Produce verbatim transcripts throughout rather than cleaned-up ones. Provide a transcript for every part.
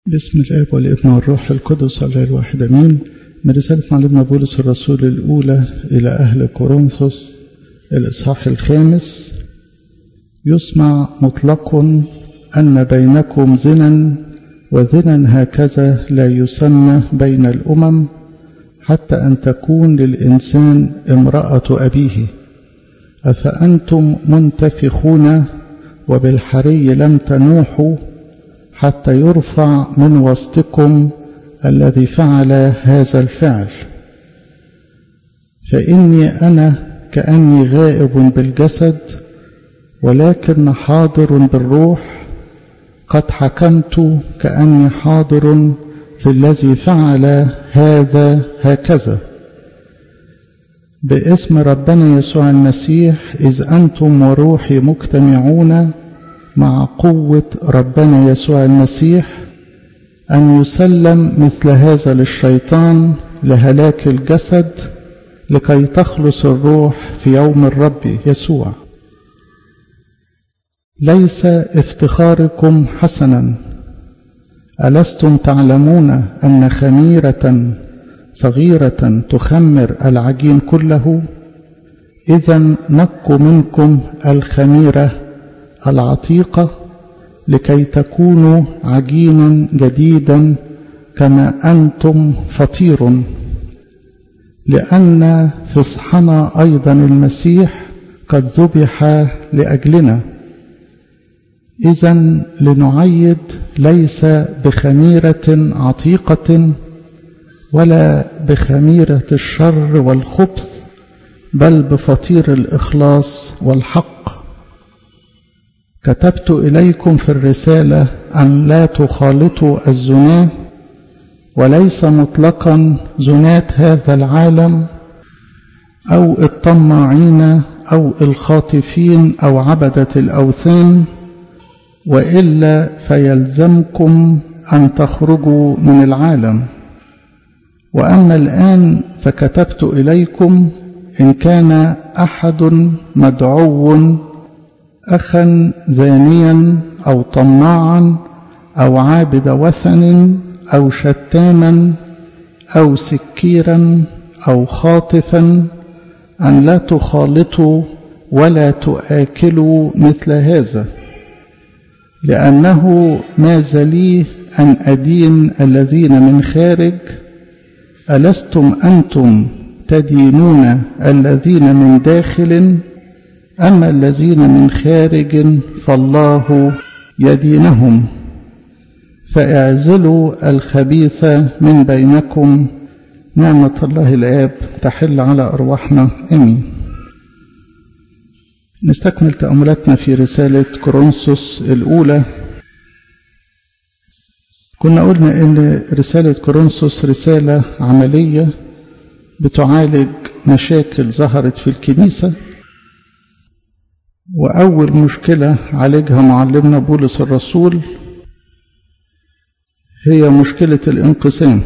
بسم الآب والابن والروح القدس الله الواحد امين. من رسالة معلمنا بولس الرسول الأولى إلى أهل كورنثوس الإصحاح الخامس. يسمع مطلق أن بينكم زنا، وزنا هكذا لا يسمى بين الأمم، حتى أن تكون للإنسان امرأة أبيه. أفأنتم منتفخون وبالحري لم تنوحوا، حتى يرفع من وسطكم الذي فعل هذا الفعل. فإني أنا كأني غائب بالجسد، ولكن حاضر بالروح، قد حكمت كأني حاضر في الذي فعل هذا هكذا. باسم ربنا يسوع المسيح، إذ أنتم وروحي مجتمعون مع قوة ربنا يسوع المسيح، أن يسلم مثل هذا للشيطان لهلاك الجسد، لكي تخلص الروح في يوم الرب يسوع. ليس افتخاركم حسنا. ألستم تعلمون أن خميرة صغيرة تخمر العجين كله؟ إذن نقوا منكم الخميرة العتيقة، لكي تكونوا عجينا جديدا كما أنتم فطير. لأن فصحنا أيضا المسيح قد ذبح لأجلنا. إذن لنعيد ليس بخميرة عتيقة ولا بخميرة الشر والخبث، بل بفطير الإخلاص والحق. كتبت إليكم في الرسالة أن لا تخالطوا الزنا، وليس مطلقا زنات هذا العالم أو الطماعين أو الخاطفين أو عبدة الأوثان، وإلا فيلزمكم أن تخرجوا من العالم. وأما الآن فكتبت إليكم إن كان أحد مدعو أخا زانيا أو طماعا أو عابد وثن أو شتاما أو سكيرا أو خاطفا، أن لا تخالطوا ولا تؤكلوا مثل هذا، لأنه ماذا لي أن أدين الذين من خارج؟ ألستم أنتم تدينون الذين من داخل؟ أما الذين من خارج فالله يدينهم. فاعزلوا الخبيث من بينكم. نعمة الله الآب تحل على أرواحنا آمين. نستكمل تأملاتنا في رسالة كورنثوس الأولى. كنا قلنا إن رسالة كورنثوس رسالة عملية بتعالج مشاكل ظهرت في الكنيسة، وأول مشكلة عالجها معلمنا بولس الرسول هي مشكلة الانقسام.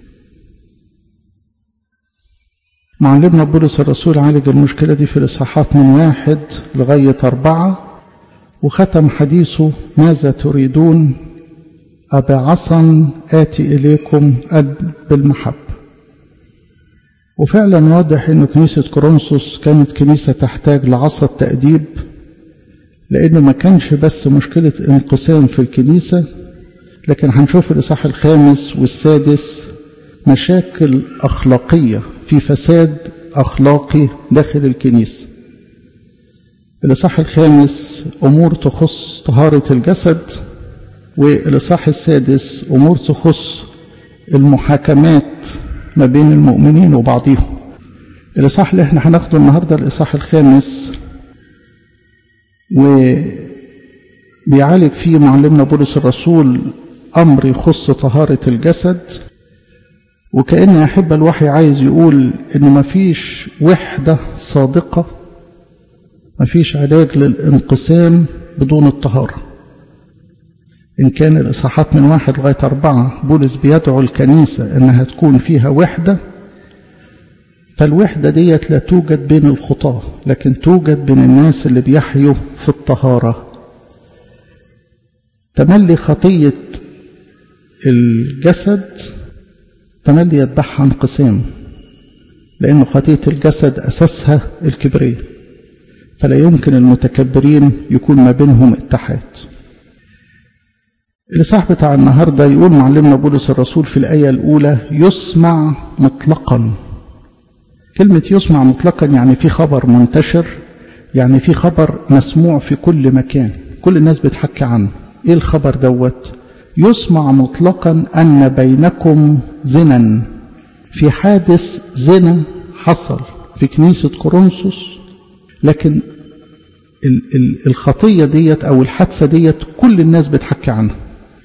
معلمنا بولس الرسول عالج المشكلة دي في الإصحاحات من واحد لغاية أربعة، وختم حديثه ماذا تريدون؟ أبعصا آتي إليكم أب بالمحب. وفعلا واضح أن كنيسة كورنثوس كانت كنيسة تحتاج لعصا التأديب، لأنه ما كانش بس مشكلة انقسام في الكنيسة، لكن هنشوف الإصحاح الخامس والسادس مشاكل أخلاقية، في فساد أخلاقي داخل الكنيسة. الإصحاح الخامس أمور تخص طهارة الجسد، والإصحاح السادس أمور تخص المحاكمات ما بين المؤمنين وبعضهم. الإصحاح اللي احنا هناخده النهاردة الإصحاح الخامس، وبيعالج فيه معلمنا بولس الرسول أمر يخص طهارة الجسد. وكأن يا أحبة الوحي عايز يقول إنه مفيش وحدة صادقة، مفيش علاج للانقسام بدون الطهارة. إن كان الإصحاحات من واحد لغاية أربعة بولس بيدعو الكنيسة إنها تكون فيها وحدة، فالوحدة ديت لا توجد بين الخطاة، لكن توجد بين الناس اللي بيحيوا في الطهارة. تملي خطية الجسد تملي يتبعها انقسام، لأن خطية الجسد أساسها الكبرية، فلا يمكن المتكبرين يكون ما بينهم اتحاد. الإصحاح بتاع النهاردة يقول معلمنا بولس الرسول في الآية الأولى يسمع مطلقا. كلمة يسمع مطلقا يعني في خبر منتشر، يعني في خبر مسموع في كل مكان، كل الناس بتحكي عنه. إيه الخبر دوت؟ يسمع مطلقا أن بينكم زنا. في حادث زنا حصل في كنيسة كورنثوس، لكن الخطية ديت أو الحادثة ديت كل الناس بتحكي عنها.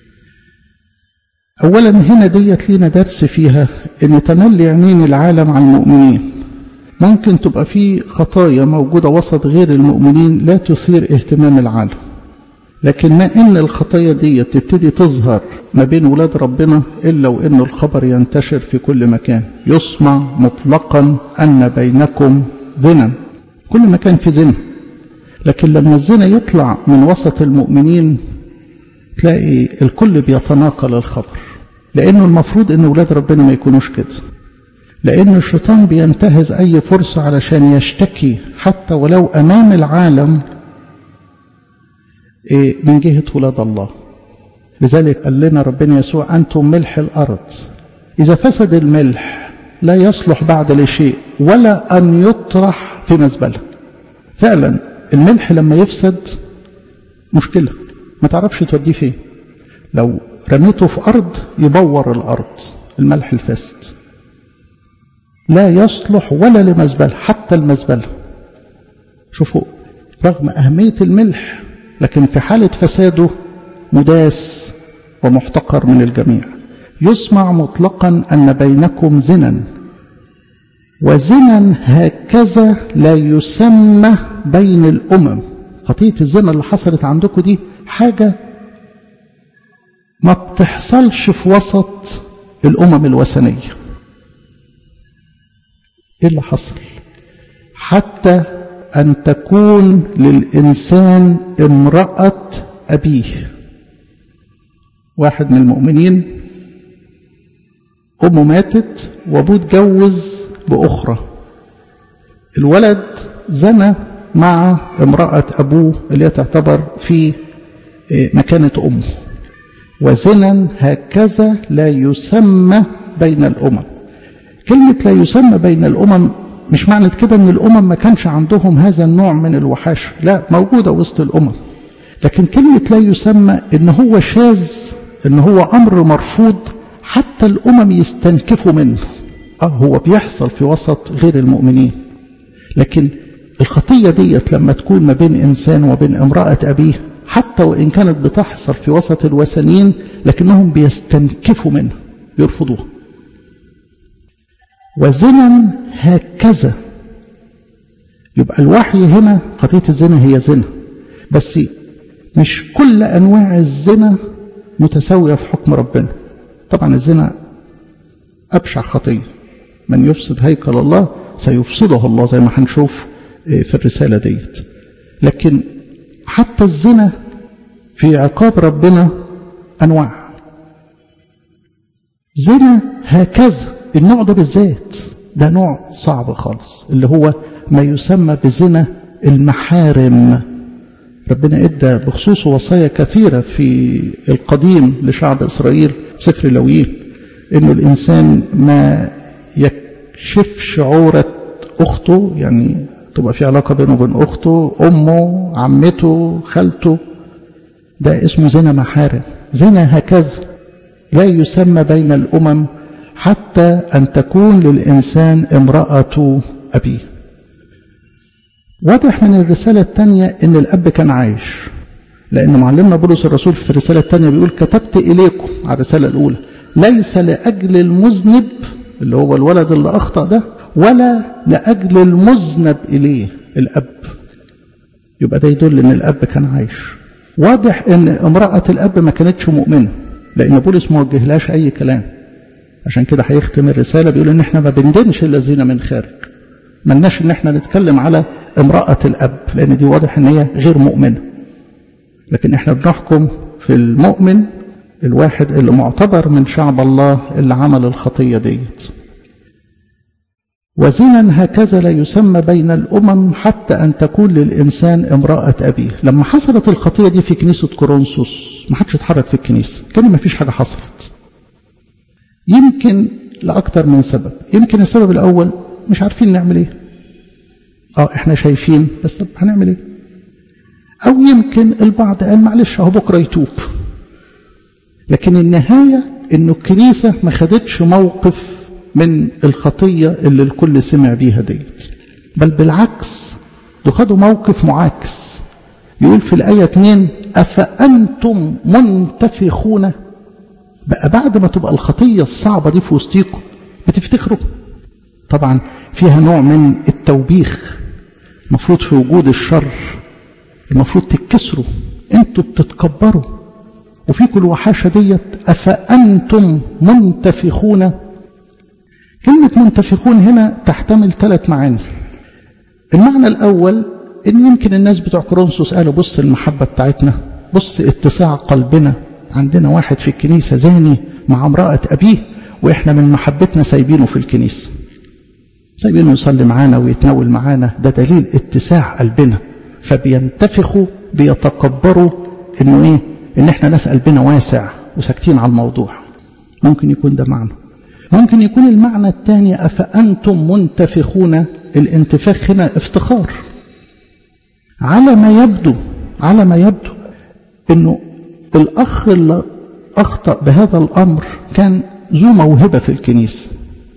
أولا هنا ديت لينا درس فيها إن تملي عينين العالم على المؤمنين. ممكن تبقى في خطايا موجودة وسط غير المؤمنين لا تثير اهتمام العالم، لكن ما إن الخطايا ديت تبتدي تظهر ما بين ولاد ربنا إلا وإن الخبر ينتشر في كل مكان. يسمع مطلقا أن بينكم زنا، كل مكان في زنا. لكن لما الزنا يطلع من وسط المؤمنين تلاقي الكل بيتناقل الخبر، لأنه المفروض أن ولاد ربنا ما يكونوش كده، لأن الشيطان بينتهز أي فرصة علشان يشتكي حتى ولو أمام العالم من جهة ولاد الله. لذلك قال لنا ربنا يسوع أنتم ملح الأرض، إذا فسد الملح لا يصلح بعد لشيء ولا أن يطرح في مزبلة. فعلا الملح لما يفسد مشكلة، ما تعرفش توديه فين. لو رميته في أرض يبور الأرض، الملح الفاسد لا يصلح ولا لمزبلة، حتى المزبلة. شوفوا رغم أهمية الملح لكن في حالة فساده مداس ومحتقر من الجميع. يسمع مطلقا أن بينكم زنا، وزنا هكذا لا يسمى بين الأمم. خطية الزنا اللي حصلت عندكم دي حاجة ما بتحصلش في وسط الأمم الوثنية. إيه اللي حصل؟ حتى أن تكون للإنسان امرأة أبيه. واحد من المؤمنين أمه ماتت وأبوه اتجوز بأخرى، الولد زنى مع امرأة أبوه اللي تعتبر في مكانة أمه. وزنا هكذا لا يسمى بين الأمم. كلمة لا يسمى بين الأمم مش معنى كده ان الأمم ما كانش عندهم هذا النوع من الوحاشة، لا، موجودة وسط الأمم، لكن كلمة لا يسمى ان هو شاذ، ان هو أمر مرفوض، حتى الأمم يستنكفوا منه. اه هو بيحصل في وسط غير المؤمنين، لكن الخطية ديت لما تكون ما بين إنسان وبين امرأة أبيه، حتى وإن كانت بتحصل في وسط الوثنيين، لكنهم بيستنكفوا منها، يرفضوها. وزنا هكذا، يبقى الوحي هنا خطية الزنا هي زنا، بس مش كل أنواع الزنا متساوية في حكم ربنا. طبعا الزنا أبشع خطية، من يفسد هيكل الله سيفسده الله، زي ما هنشوف في الرسالة ديت. لكن حتى الزنا في عقاب ربنا أنواع. زنا هكذا النوع ده بالذات ده نوع صعب خالص، اللي هو ما يسمى بزنا المحارم. ربنا ادى بخصوصه وصايا كثيرة في القديم لشعب إسرائيل في سفر لاويين، انه الانسان ما يكشفش عورة اخته، يعني تبقى في علاقة بينه وبين اخته، امه، عمته، خالته، ده اسمه زنا محارم. زنا هكذا لا يسمى بين الامم حتى ان تكون للانسان امرأة ابيه. واضح من الرسالة الثانية ان الاب كان عايش، لان معلمنا بولس الرسول في الرسالة الثانية بيقول كتبت اليكم على الرسالة الاولى ليس لاجل المذنب اللي هو الولد اللي اخطأ ده، ولا لاجل المذنب اليه الاب. يبقى ده يدل ان الاب كان عايش. واضح ان امرأة الاب ما كانتش مؤمنة، لان بولس ما وجهلاش اي كلام. عشان كده هيختم الرسالة بيقول ان احنا ما بندينش الذين من خارج، ملناش ان احنا نتكلم على امرأة الاب، لان دي واضح ان هي غير مؤمنة. لكن احنا بنحكم في المؤمن الواحد اللي معتبر من شعب الله اللي عمل الخطية ديت. وزنا هكذا لا يسمى بين الأمم حتى أن تكون للإنسان امرأة أبيه. لما حصلت الخطية دي في كنيسة كورنثوس ما حدش اتحرك في الكنيسة، كان ما فيش حاجة حصلت. يمكن لأكتر من سبب. يمكن السبب الأول مش عارفين نعمل ايه. اه احنا شايفين بس طب هنعمل ايه؟ أو يمكن البعض قال معلش اهو بكرة يتوب. لكن النهاية إنه الكنيسة ما خدتش موقف من الخطية اللي الكل سمع بيها ديت، بل بالعكس دول خدوا موقف معاكس. يقول في الآية اتنين أفأنتم منتفخون. بقى بعد ما تبقى الخطية الصعبة دي في وسطيكم بتفتخروا. طبعا فيها نوع من التوبيخ. المفروض في وجود الشر المفروض تتكسروا، انتوا بتتكبروا وفيكم الوحاشة ديت. أفأنتم منتفخون. كلمة منتفخون هنا تحتمل ثلاث معاني. المعنى الأول إن يمكن الناس بتوع كورنثوس قالوا بص المحبة بتاعتنا، بص اتساع قلبنا، عندنا واحد في الكنيسة زاني مع امرأة أبيه وإحنا من محبتنا سايبينه في الكنيسة، سايبينه يصلي معانا ويتناول معانا، ده دليل اتساع قلبنا. فبينتفخوا بيتكبروا إنه إيه؟ إن إحنا ناس قلبنا واسع وساكتين على الموضوع. ممكن يكون ده معنى. ممكن يكون المعنى الثاني أفأنتم منتفخون. الانتفاخ هنا افتخار. على ما يبدو على ما يبدو إنه الأخ اللي أخطأ بهذا الأمر كان ذو موهبة في الكنيسة،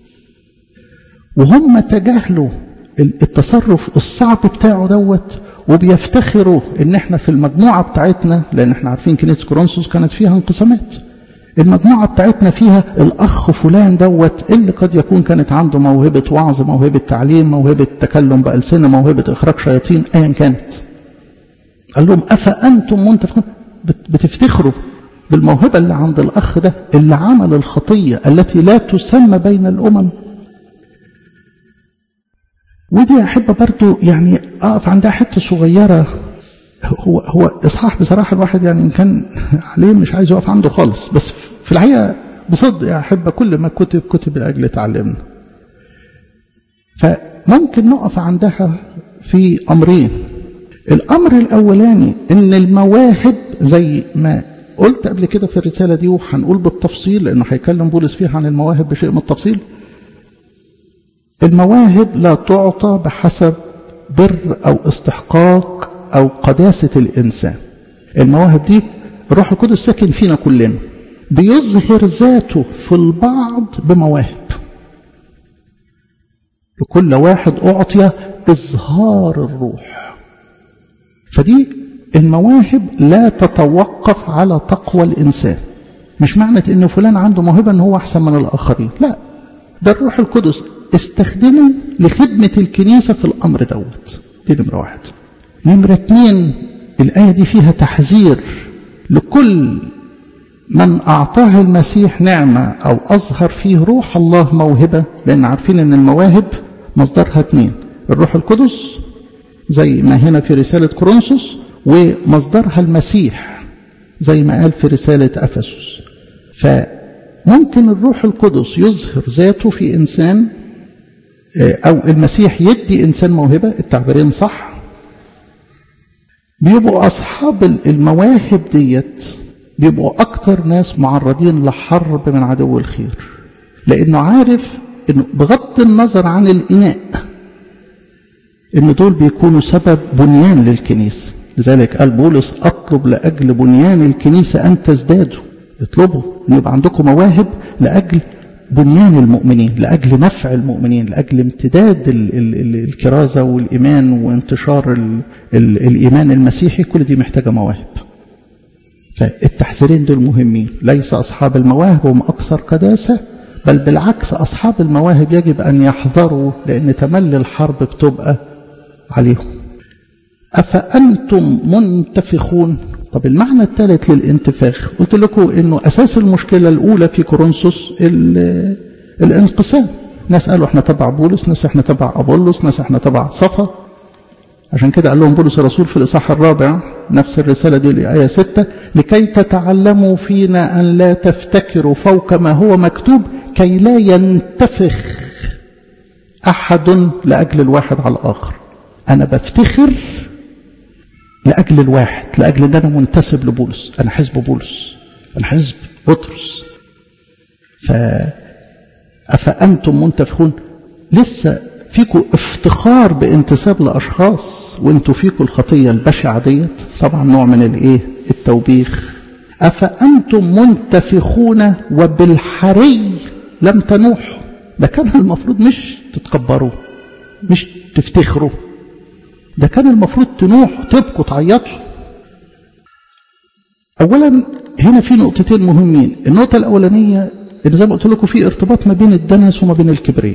وهم تجاهلوا التصرف الصعب بتاعه دوت وبيفتخروا إن احنا في المجموعة بتاعتنا، لأن احنا عارفين كنيسة كورنثوس كانت فيها انقسامات. المجموعة بتاعتنا فيها الأخ فلان دوت اللي قد يكون كانت عنده موهبة وعظ، موهبة تعليم، موهبة تكلم بألسنة، موهبة إخراج شياطين، أيا كانت. قال لهم أفأنتم منتفخون. بتفتخروا بالموهبة اللي عند الأخ ده اللي عمل الخطية التي لا تسمى بين الأمم. ودي أحب برضو يعني أقف عندها حتة صغيرة. هو هو إصحاح بصراحة الواحد يعني إن كان عليه مش عايز يقف عنده خالص، بس في الحقيقة بصدق يا أحب كل ما كتب كتب لأجل تعلمنا. فممكن نقف عندها في أمرين. الأمر الأولاني إن المواهب زي ما قلت قبل كده في الرسالة دي، وهنقول بالتفصيل لأنه هيكلم بولس فيها عن المواهب بشيء من التفصيل. المواهب لا تعطى بحسب بر أو استحقاق أو قداسة الإنسان. المواهب دي الروح القدس ساكن فينا كلنا، بيظهر ذاته في البعض بمواهب. لكل واحد أعطي إظهار الروح. فدي المواهب لا تتوقف على تقوى الإنسان. مش معنى إنه فلان عنده موهبة إن هو أحسن من الآخرين، لا، ده الروح القدس استخدمه لخدمة الكنيسة في الأمر دوت. دي نمرة واحد. نمرة اتنين، الآية دي فيها تحذير لكل من أعطاه المسيح نعمة أو أظهر فيه روح الله موهبة، لأن عارفين أن المواهب مصدرها اتنين، الروح القدس زي ما هنا في رسالة كورنثوس، ومصدرها المسيح زي ما قال في رسالة أفسس. فممكن الروح القدس يظهر ذاته في إنسان، أو المسيح يدي إنسان موهبة، التعبيرين صح. بيبقوا أصحاب المواهب ديت بيبقوا أكتر ناس معرضين لحرب من عدو الخير، لأنه عارف إنه بغض النظر عن الإناء إن دول بيكونوا سبب بنيان للكنيسة. لذلك قال بولس أطلب لأجل بنيان الكنيسة أن تزدادوا. اطلبوا أن يبقى عندكم مواهب لأجل بنيان المؤمنين، لأجل نفع المؤمنين، لأجل امتداد ال ال ال الكرازة والإيمان وانتشار ال ال الإيمان المسيحي. كل دي محتاجة مواهب. فالتحذيرين دول مهمين. ليس أصحاب المواهب هم أكثر قداسة، بل بالعكس أصحاب المواهب يجب أن يحذروا، لأن تملي الحرب بتبقى عليهم. أفأنتم منتفخون. طب المعنى الثالث للانتفاخ، قلت لكم إنه أساس المشكلة الأولى في كورنثوس الانقسام. ناس قالوا احنا تبع بولس، ناس احنا تبع أبولس، ناس احنا تبع صفا. عشان كده قال لهم بولس الرسول في الإصحاح الرابع نفس الرسالة دي لآية ستة: لكي تتعلموا فينا أن لا تفتكروا فوق ما هو مكتوب كي لا ينتفخ أحد لأجل الواحد على الآخر. أنا بفتخر لأجل الواحد، لأجل أن أنا منتسب لبولس، أنا حزب بولس، أنا حزب بطرس. فأفأنتم منتفخون؟ لسه فيكم افتخار بانتساب لأشخاص وانتوا فيكم الخطية البشعة ديت؟ طبعا نوع من الايه؟ التوبيخ. أفأنتم منتفخون وبالحري لم تنوحوا؟ ده كان المفروض مش تتكبروا، مش تفتخروا، ده كان المفروض تنوحوا، تبكوا، تعيطوا. أولا هنا في نقطتين مهمين. النقطة الأولانية إن زي ما قلت لكم في ارتباط ما بين الدنس وما بين الكبرية.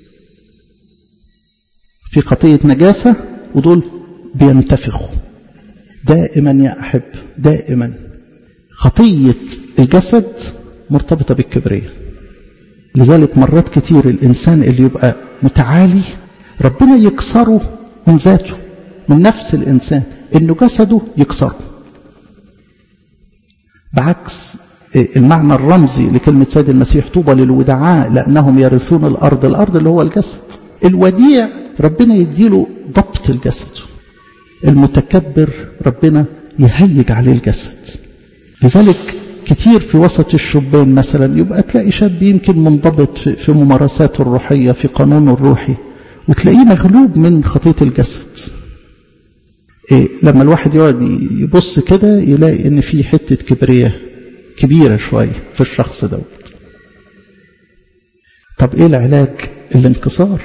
في خطية نجاسة ودول بينتفخوا دائما يا أحب، دائما. خطية الجسد مرتبطة بالكبرية. لذلك مرات كتير الإنسان اللي يبقى متعالي ربنا يكسره من ذاته، من نفس الإنسان، إنه جسده يكسره. بعكس المعنى الرمزي لكلمة سيد المسيح: طوبى للودعاء لأنهم يرثون الأرض. الأرض اللي هو الجسد. الوديع ربنا يديله ضبط الجسد، المتكبر ربنا يهيج عليه الجسد. لذلك كتير في وسط الشبان مثلا يبقى تلاقي شاب يمكن منضبط في ممارساته الروحية، في قانونه الروحي، وتلاقيه مغلوب من خطية الجسد. إيه لما الواحد يقعد يبص كده يلاقي ان في حتة كبرية كبيرة شوية في الشخص دوت. طب ايه العلاج؟ الانكسار.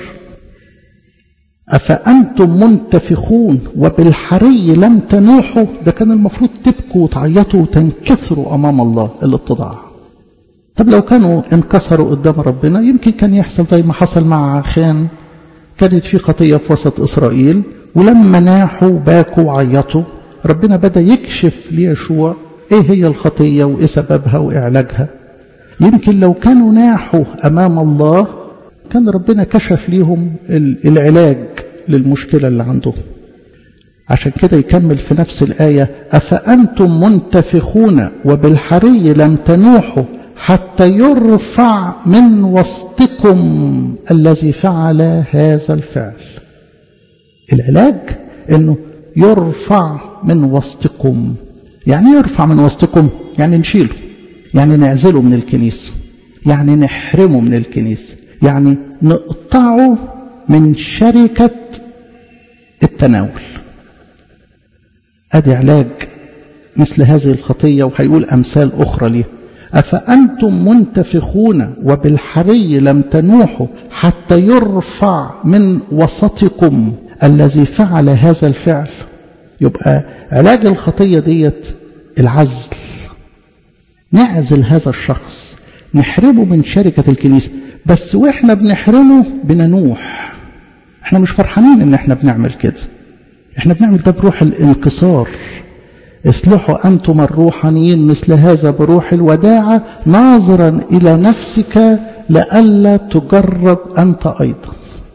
أفأنتم منتفخون وبالحري لم تنوحوا؟ ده كان المفروض تبكوا وتعيطوا وتنكسروا أمام الله، الاتضاع. طب لو كانوا انكسروا قدام ربنا يمكن كان يحصل زي ما حصل مع عخان. كانت في خطية في وسط إسرائيل، ولما ناحوا باكوا وعيطوا ربنا بدأ يكشف ليشوع ايه هي الخطية وايه سببها وايه علاجها. يمكن لو كانوا ناحوا أمام الله كان ربنا كشف ليهم العلاج للمشكلة اللي عندهم. عشان كده يكمل في نفس الآية: أفأنتم منتفخون وبالحري لم تنوحوا حتى يرفع من وسطكم الذي فعل هذا الفعل. العلاج انه يرفع من وسطكم. يعني يرفع من وسطكم؟ يعني نشيله، يعني نعزله من الكنيسة، يعني نحرمه من الكنيسة، يعني نقطعه من شركة التناول. ادي علاج مثل هذه الخطية. وهيقول أمثال أخرى ليه: أفأنتم منتفخون وبالحري لم تنوحوا حتى يرفع من وسطكم الذي فعل هذا الفعل. يبقى علاج الخطية ديت العزل. نعزل هذا الشخص، نحرمه من شركة الكنيسة. بس واحنا بنحرمه بننوح. احنا مش فرحانين ان احنا بنعمل كده، احنا بنعمل ده بروح الانكسار. اصلحوا أنتم الروحانيين مثل هذا بروح الوداعة ناظرا إلى نفسك لئلا تجرب أنت أيضا.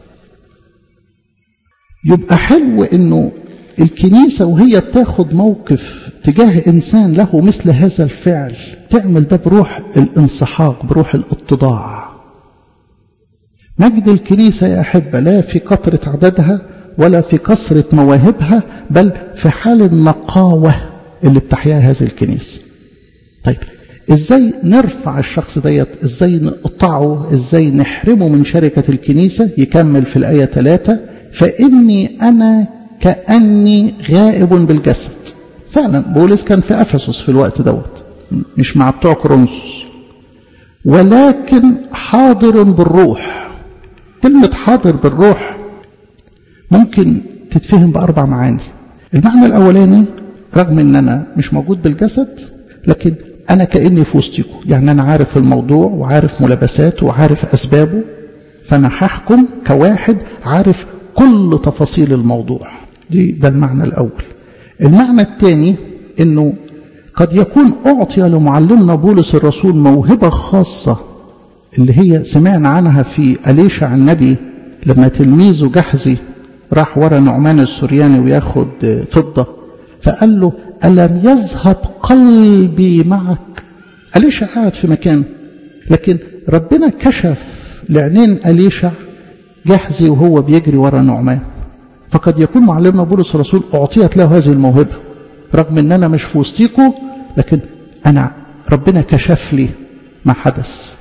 يبقى حلو إنه الكنيسة وهي بتاخد موقف تجاه إنسان له مثل هذا الفعل تعمل ده بروح الانسحاق، بروح الاتضاع. مجد الكنيسة يا أحبة لا في كثرة عددها ولا في كثرة مواهبها، بل في حال النقاوة اللي بتحياها هذه الكنيسة. طيب ازاي نرفع الشخص ديت؟ ازاي نقطعه؟ ازاي نحرمه من شركة الكنيسة؟ يكمل في الآية ثلاثة: فإني أنا كأني غائب بالجسد. فعلا بولس كان في أفسس في الوقت دوت، مش مع بتوع كورنثوس، ولكن حاضر بالروح. كلمة حاضر بالروح ممكن تتفهم بأربع معاني. المعنى الأولاني رغم ان انا مش موجود بالجسد لكن انا كأني في وسطكم، يعني انا عارف الموضوع وعارف ملابساته وعارف اسبابه، فانا هحكم كواحد عارف كل تفاصيل الموضوع. دي ده المعنى الاول. المعنى الثاني انه قد يكون اعطي لمعلمنا بولس الرسول موهبة خاصة اللي هي سمعنا عنها في أليشع النبي لما تلميذه جحزي راح ورا نعمان السورياني وياخد فضة، فقال له ألم يذهب قلبي معك؟ أليشع قاعد في مكانه، لكن ربنا كشف لعينين أليشع جحزي وهو بيجري ورا نعمان. فقد يكون معلمنا بولس الرسول أعطيت له هذه الموهبة، رغم أن أنا مش في وسطيكم، لكن أنا ربنا كشف لي ما حدث،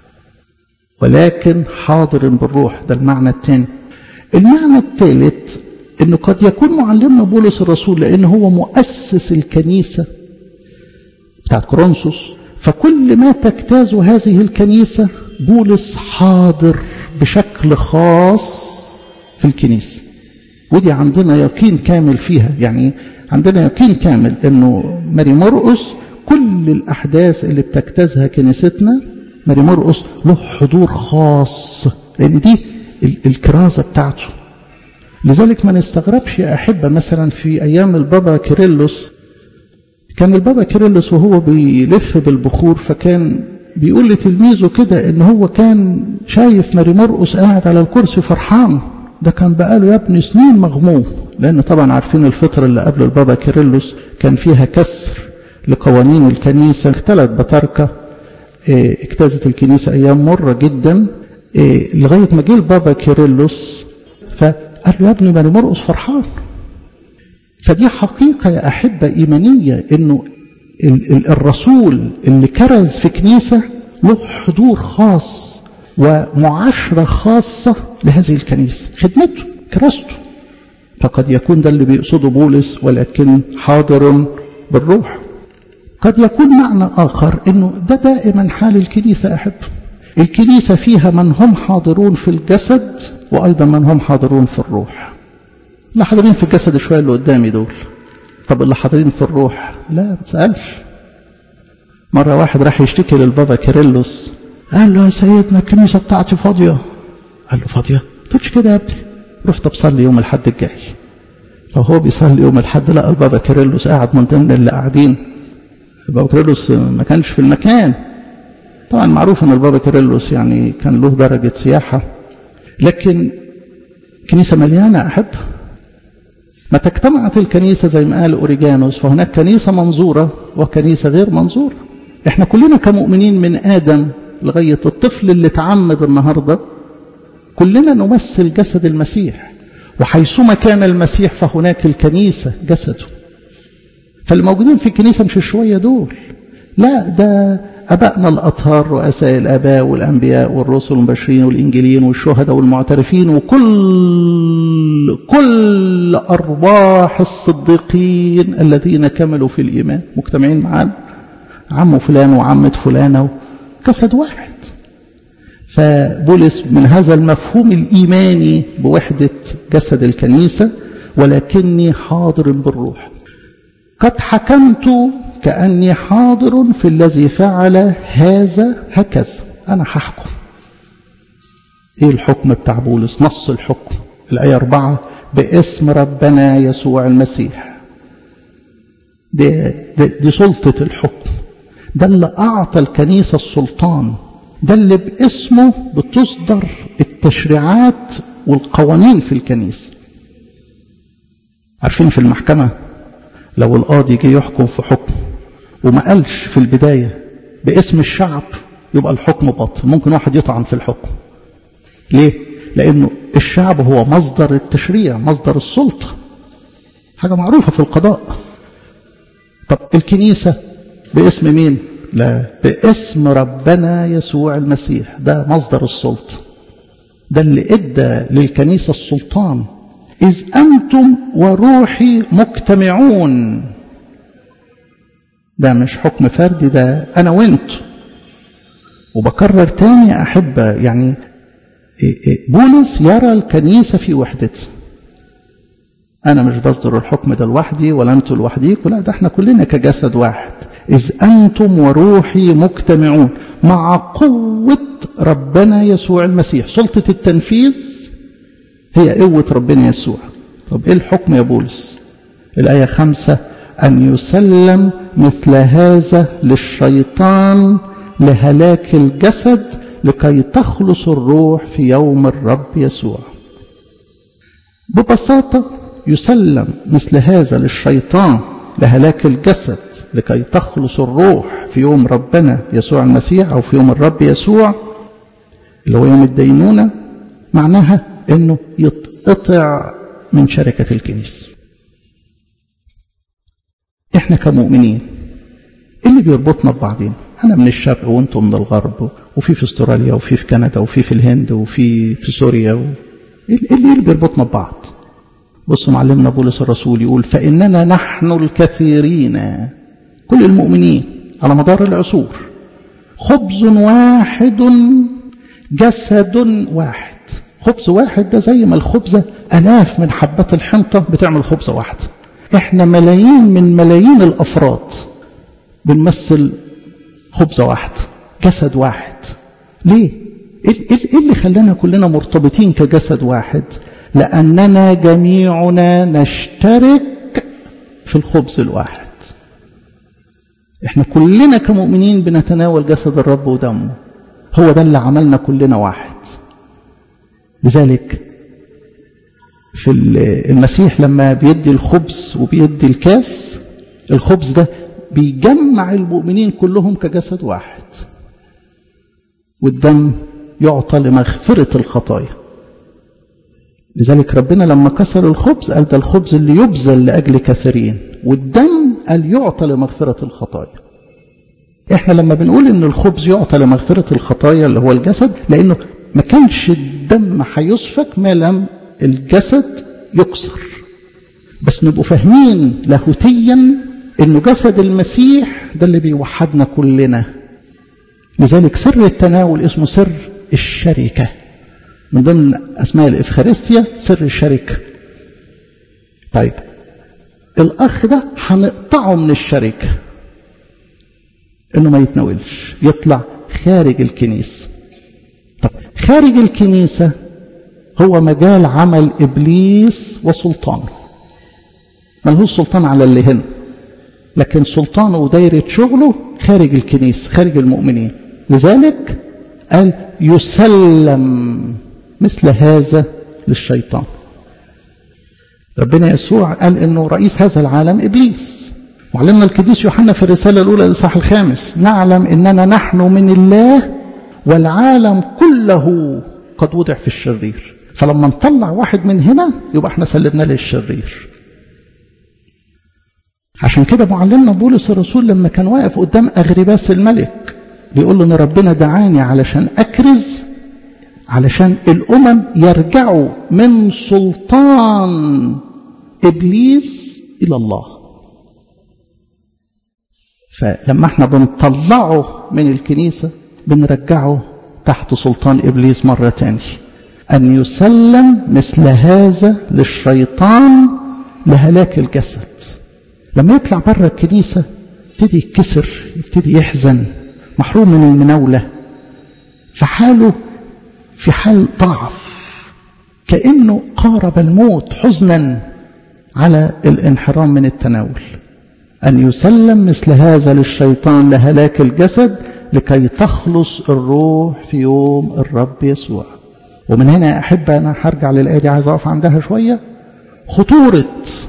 ولكن حاضر بالروح. ده المعنى الثاني. المعنى الثالث أنه قد يكون معلمنا بولس الرسول لأنه هو مؤسس الكنيسة بتاعت كورنثوس، فكل ما تجتاز هذه الكنيسة بولس حاضر بشكل خاص في الكنيسة، ودي عندنا يقين كامل فيها. يعني عندنا يقين كامل أنه ماري مرقس كل الأحداث اللي بتجتازها كنيستنا ماري مرقس له حضور خاص، لأن دي الكرازة بتاعته. لذلك ما نستغربش يا أحبة مثلا في أيام البابا كيرلس، كان البابا كيرلس وهو بيلف بالبخور فكان بيقول لتلميذه كده إن هو كان شايف ماري مرقس قاعد على الكرسي فرحان. ده كان بقاله يا ابني سنين مغموم، لأن طبعا عارفين الفترة اللي قبل البابا كيرلس كان فيها كسر لقوانين الكنيسة، اختلت بطركة، اه اجتازت الكنيسة أيام مرة جدا، اه لغاية ما جه البابا كيرلس فقال له يا ابني ماري مرقس فرحان. فدي حقيقة يا أحبة إيمانية، إنه الرسول اللي كرز في كنيسة له حضور خاص ومعاشرة خاصة لهذه الكنيسة، خدمته كرسته. فقد يكون ده اللي بيقصده بولس، ولكن حاضر بالروح. قد يكون معنى آخر إنه ده دائما حال الكنيسة أحب. الكنيسة فيها من هم حاضرون في الجسد وأيضا من هم حاضرون في الروح. اللي حاضرين في الجسد شوية اللي قدامي دول، طب اللي حاضرين في الروح لا ما تسألش. مرة واحد راح يشتكي للبابا كيرلس، قال له يا سيدنا الكنيسة بتاعتي فاضية. قال له فاضية؟ تقولش كده يا ابني، روح طب صلي يوم الحد الجاي. فهو بيصلي يوم الحد لقى البابا كيرلس قاعد من ضمن اللي قاعدين. البابا كيرلس ما كانش في المكان، طبعا معروف ان البابا كيرلس يعني كان له درجة سياحة، لكن كنيسة مليانة أحب. ما تجتمعت الكنيسة زي ما قال أوريجانوس، فهناك كنيسة منظورة وكنيسة غير منظورة. احنا كلنا كمؤمنين من آدم لغاية الطفل اللي تعمد النهاردة كلنا نمثل جسد المسيح، وحيثما كان المسيح فهناك الكنيسة جسده. فالموجودين في الكنيسة مش شوية دول، لا ده أبائنا الأطهار، رؤساء الآباء والأنبياء والرسل والمبشرين والإنجيليين والشهداء والمعترفين، وكل كل أرواح الصديقين الذين كملوا في الإيمان مجتمعين معانا، عم فلان وعمة فلانة، جسد واحد. فبولس من هذا المفهوم الإيماني بوحدة جسد الكنيسة، ولكني حاضر بالروح. قد حكمت كأني حاضر في الذي فعل هذا هكذا. أنا هحكم. إيه الحكم بتاع بولس؟ نص الحكم الآية أربعة، باسم ربنا يسوع المسيح. دي, دي, دي سلطة الحكم، ده اللي أعطى الكنيسة السلطان، ده اللي باسمه بتصدر التشريعات والقوانين في الكنيسة. عارفين في المحكمة لو القاضي جه يحكم في حكم وما قالش في البداية باسم الشعب يبقى الحكم باطل، ممكن واحد يطعن في الحكم. ليه؟ لأنه الشعب هو مصدر التشريع، مصدر السلطة، حاجة معروفة في القضاء. طب الكنيسة باسم مين؟ لا، باسم ربنا يسوع المسيح، ده مصدر السلطة، ده اللي ادى للكنيسة السلطان. إذ أنتم وروحي مجتمعون، ده مش حكم فردي، ده أنا وانت. وبكرر تاني يا أحبة، يعني بولس يرى الكنيسة في وحدتها. أنا مش بصدر الحكم ده لوحدي ولا أنتوا لوحديكوا، لا، ده احنا كلنا كجسد واحد. إذ أنتم وروحي مجتمعون مع قوة ربنا يسوع المسيح. سلطة التنفيذ هي قوة ربنا يسوع. طب إيه الحكم يا بولس؟ الآية خمسة، أن يسلم مثل هذا للشيطان لهلاك الجسد لكي تخلص الروح في يوم الرب يسوع. ببساطة يسلم مثل هذا للشيطان لهلاك الجسد لكي تخلص الروح في يوم ربنا يسوع المسيح أو في يوم الرب يسوع اللي هو يوم الدينونة. معناها أنه يتقطع من شركة الكنيسة. إحنا كمؤمنين اللي بيربطنا ببعضين، أنا من الشرق وأنتم من الغرب، وفي في استراليا وفي في كندا وفي في الهند وفي في سوريا و... اللي اللي بيربطنا ببعض. بصوا معلمنا بولس الرسول يقول فإننا نحن الكثيرين، كل المؤمنين على مدار العصور، خبز واحد جسد واحد. خبز واحد ده زي ما الخبزة ألاف من حبات الحنطة بتعمل خبزة واحدة. احنا ملايين من ملايين الأفراد بنمثل خبزة واحدة، جسد واحد. ليه؟ ايه اللي خلانا كلنا مرتبطين كجسد واحد؟ لأننا جميعنا نشترك في الخبز الواحد. احنا كلنا كمؤمنين بنتناول جسد الرب ودمه، هو ده اللي عملنا كلنا واحد. لذلك في المسيح لما بيدي الخبز وبيدي الكاس، الخبز ده بيجمع المؤمنين كلهم كجسد واحد، والدم يعطى لمغفرة الخطايا. لذلك ربنا لما كسر الخبز قال ده الخبز اللي يبذل لأجل كثيرين، والدم قال يعطى لمغفرة الخطايا. احنا لما بنقول ان الخبز يعطى لمغفرة الخطايا اللي هو الجسد، لانه ما كانش الدم هيسفك ما لم الجسد يكسر. بس نبقوا فاهمين لاهوتيا انه جسد المسيح ده اللي بيوحدنا كلنا. لذلك سر التناول اسمه سر الشركة، من ضمن اسماء الإفخارستيا سر الشركة. طيب الاخ ده هنقطعه من الشركة انه ما يتناولش، يطلع خارج الكنيسة. طب خارج الكنيسة هو مجال عمل إبليس وسلطانه. ملهوش سلطان على اللي هنا، لكن سلطانه ودايرة شغله خارج الكنيسة، خارج المؤمنين. لذلك قال يسلم مثل هذا للشيطان. ربنا يسوع قال انه رئيس هذا العالم إبليس. وعلمنا القديس يوحنا في الرسالة الأولى الإصحاح الخامس نعلم إننا نحن من الله والعالم كله قد وضع في الشرير. فلما نطلع واحد من هنا يبقى احنا سلمنا للشرير. عشان كده معلمنا بولس الرسول لما كان واقف قدام أغرباس الملك بيقول له ان ربنا دعاني علشان أكرز علشان الأمم يرجعوا من سلطان إبليس إلى الله. فلما احنا بنطلعه من الكنيسة بنرجعه تحت سلطان إبليس مرة تانية، أن يسلم مثل هذا للشيطان لهلاك الجسد. لما يطلع بره الكنيسة يبتدي يتكسر، يبتدي يحزن، محروم من المناولة، في حاله في حال ضعف، كأنه قارب الموت حزنا على الانحرام من التناول. أن يسلم مثل هذا للشيطان لهلاك الجسد لكي تخلص الروح في يوم الرب يسوع. ومن هنا أحب أنا هرجع للآية دي، عايز أقف عندها شوية. خطورة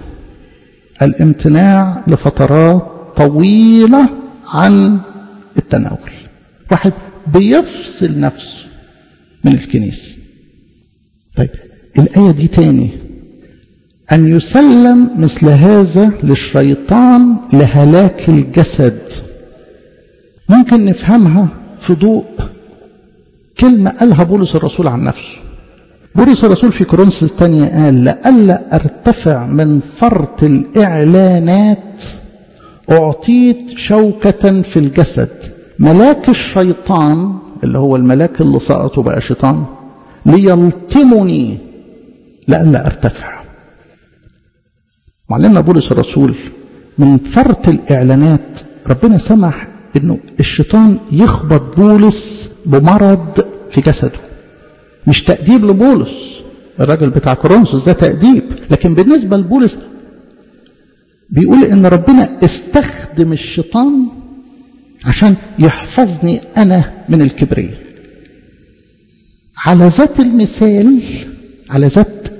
الامتناع لفترات طويلة عن التناول. واحد بيفصل نفسه من الكنيسة. طيب الآية دي تاني، أن يسلم مثل هذا للشيطان لهلاك الجسد. ممكن نفهمها في ضوء كلمة قالها بولس الرسول عن نفسه. بولس الرسول في كورنثوس الثانية قال لألا أرتفع من فرط الإعلانات أعطيت شوكة في الجسد ملاك الشيطان، اللي هو الملاك اللي سقط وبقى شيطان، ليلطمني لألا أرتفع. معلمنا بولس الرسول من فرط الإعلانات ربنا سمح إنه الشيطان يخبط بولس بمرض في جسده. مش تأديب لبولس، الراجل بتاع كورنثوس ده تأديب، لكن بالنسبة لبولس بيقول إن ربنا استخدم الشيطان عشان يحفظني أنا من الكبرياء. على ذات المثال، على ذات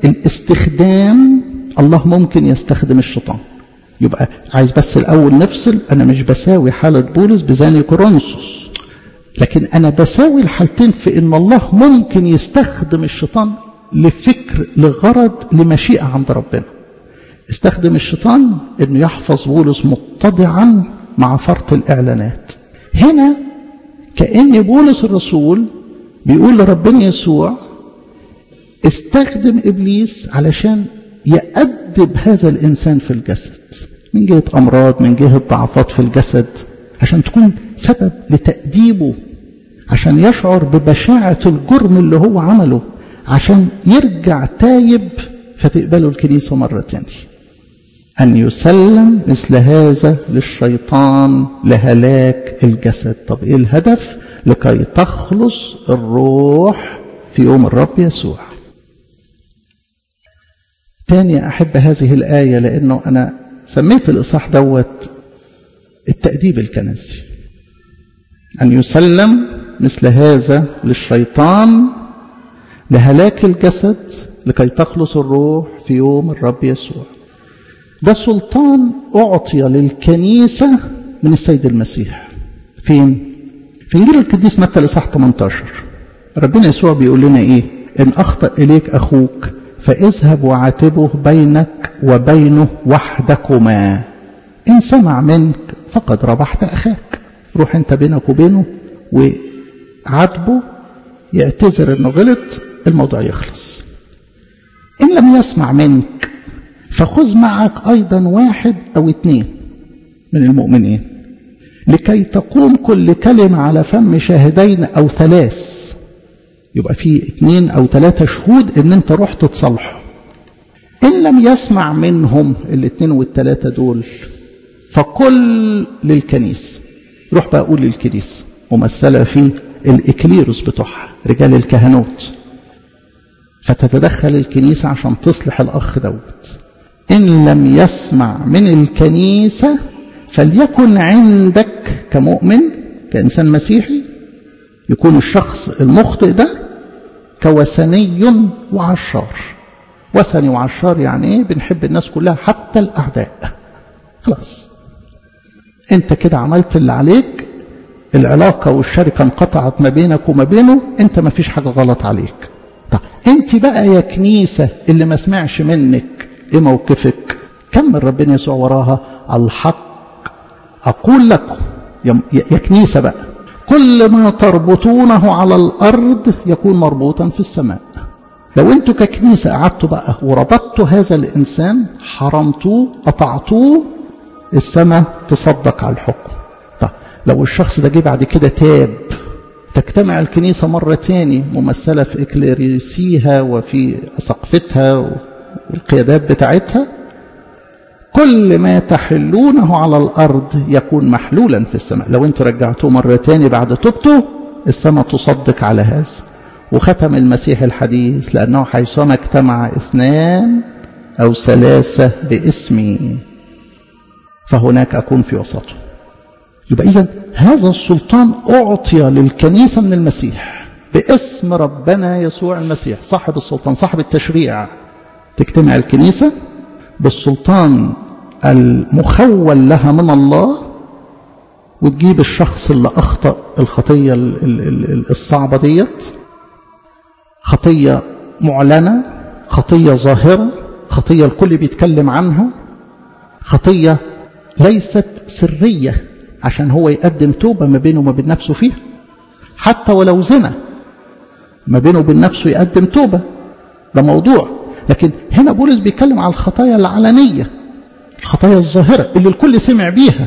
الاستخدام الله ممكن يستخدم الشيطان. يبقى عايز بس الأول نفصل، أنا مش بساوي حالة بولس بزاني كورنثوس، لكن أنا بساوي الحالتين في إن الله ممكن يستخدم الشيطان لفكر، لغرض، لمشيئة عند ربنا. استخدم الشيطان إنه يحفظ بولس متضعا مع فرط الإعلانات. هنا كأن بولس الرسول بيقول لربنا يسوع استخدم إبليس علشان يأدب هذا الإنسان في الجسد، من جهة أمراض، من جهة ضعفات في الجسد، عشان تكون سبب لتأديبه، عشان يشعر ببشاعة الجرم اللي هو عمله، عشان يرجع تايب فتقبله الكنيسة مرة تانية. أن يسلم مثل هذا للشيطان لهلاك الجسد. طب إيه الهدف؟ لكي تخلص الروح في يوم الرب يسوع. تاني أحب هذه الآية لأنه أنا سميت الإصحاح دوت التأديب الكنسي. أن يسلم مثل هذا للشيطان لهلاك الجسد لكي تخلص الروح في يوم الرب يسوع. ده سلطان أعطي للكنيسة من السيد المسيح. فين؟ في إنجيل القديس متى الإصحاح ثمانية عشر ربنا يسوع بيقول لنا إيه؟ إن أخطأ إليك أخوك فاذهب وعاتبه بينك وبينه وحدكما، إن سمع منك فقد ربحت أخاك. روح أنت بينك وبينه وعاتبه، يعتذر إنه غلط، الموضوع يخلص. إن لم يسمع منك فخذ معك أيضا واحد أو اثنين من المؤمنين لكي تقوم كل كلمة على فم شاهدين أو ثلاث. يبقى في اثنين أو ثلاثة شهود إن أنت رحت تصلحه. إن لم يسمع منهم الاثنين والثلاثة دول فكل للكنيسة. روح بقى أقول للكنيسة ممثلة في الإكليروس بتوعها، رجال الكهنوت، فتتدخل الكنيسة عشان تصلح الأخ دوت. إن لم يسمع من الكنيسة فليكن عندك كمؤمن، كإنسان مسيحي، يكون الشخص المخطئ ده كوثني وعشار. وثني وعشار يعني ايه؟ بنحب الناس كلها حتى الأعداء. خلاص انت كده عملت اللي عليك، العلاقة والشركة انقطعت ما بينك وما بينه، انت ما فيش حاجة غلط عليك. طب انت بقى يا كنيسة اللي ما سمعش منك، ايه موقفك؟ كمل ربنا يسوع وراها. الحق أقول لكم يا كنيسة بقى، كل ما تربطونه على الأرض يكون مربوطا في السماء. لو انتوا ككنيسة قعدتوا بقى وربطتوا هذا الإنسان، حرمتوه، قطعتوه، السماء تصدق على الحكم. طب لو الشخص ده جه بعد كده تاب، تجتمع الكنيسة مرة تاني ممثلة في إكليريسيها وفي أسقفتها والقيادات بتاعتها، كل ما تحلونه على الأرض يكون محلولا في السماء. لو انتوا رجعتوه مرة تاني بعد توبته، السماء تصدق على هذا. وختم المسيح الحديث لأنه حيثما اجتمع اثنان أو ثلاثة باسمي فهناك أكون في وسطه. يبقى إذن هذا السلطان أعطي للكنيسة من المسيح باسم ربنا يسوع المسيح، صاحب السلطان، صاحب التشريع. تجتمع الكنيسة بالسلطان المخول لها من الله، وتجيب الشخص اللي أخطأ الخطية الصعبة ديت، خطية معلنة، خطية ظاهرة، خطية الكل بيتكلم عنها، خطية ليست سرية عشان هو يقدم توبة ما بينه وما بين نفسه فيها. حتى ولو زنا ما بينه وبين نفسه يقدم توبة، ده موضوع. لكن هنا بولس بيتكلم على الخطايا العلنية، الخطايا الظاهرة اللي الكل سمع بيها.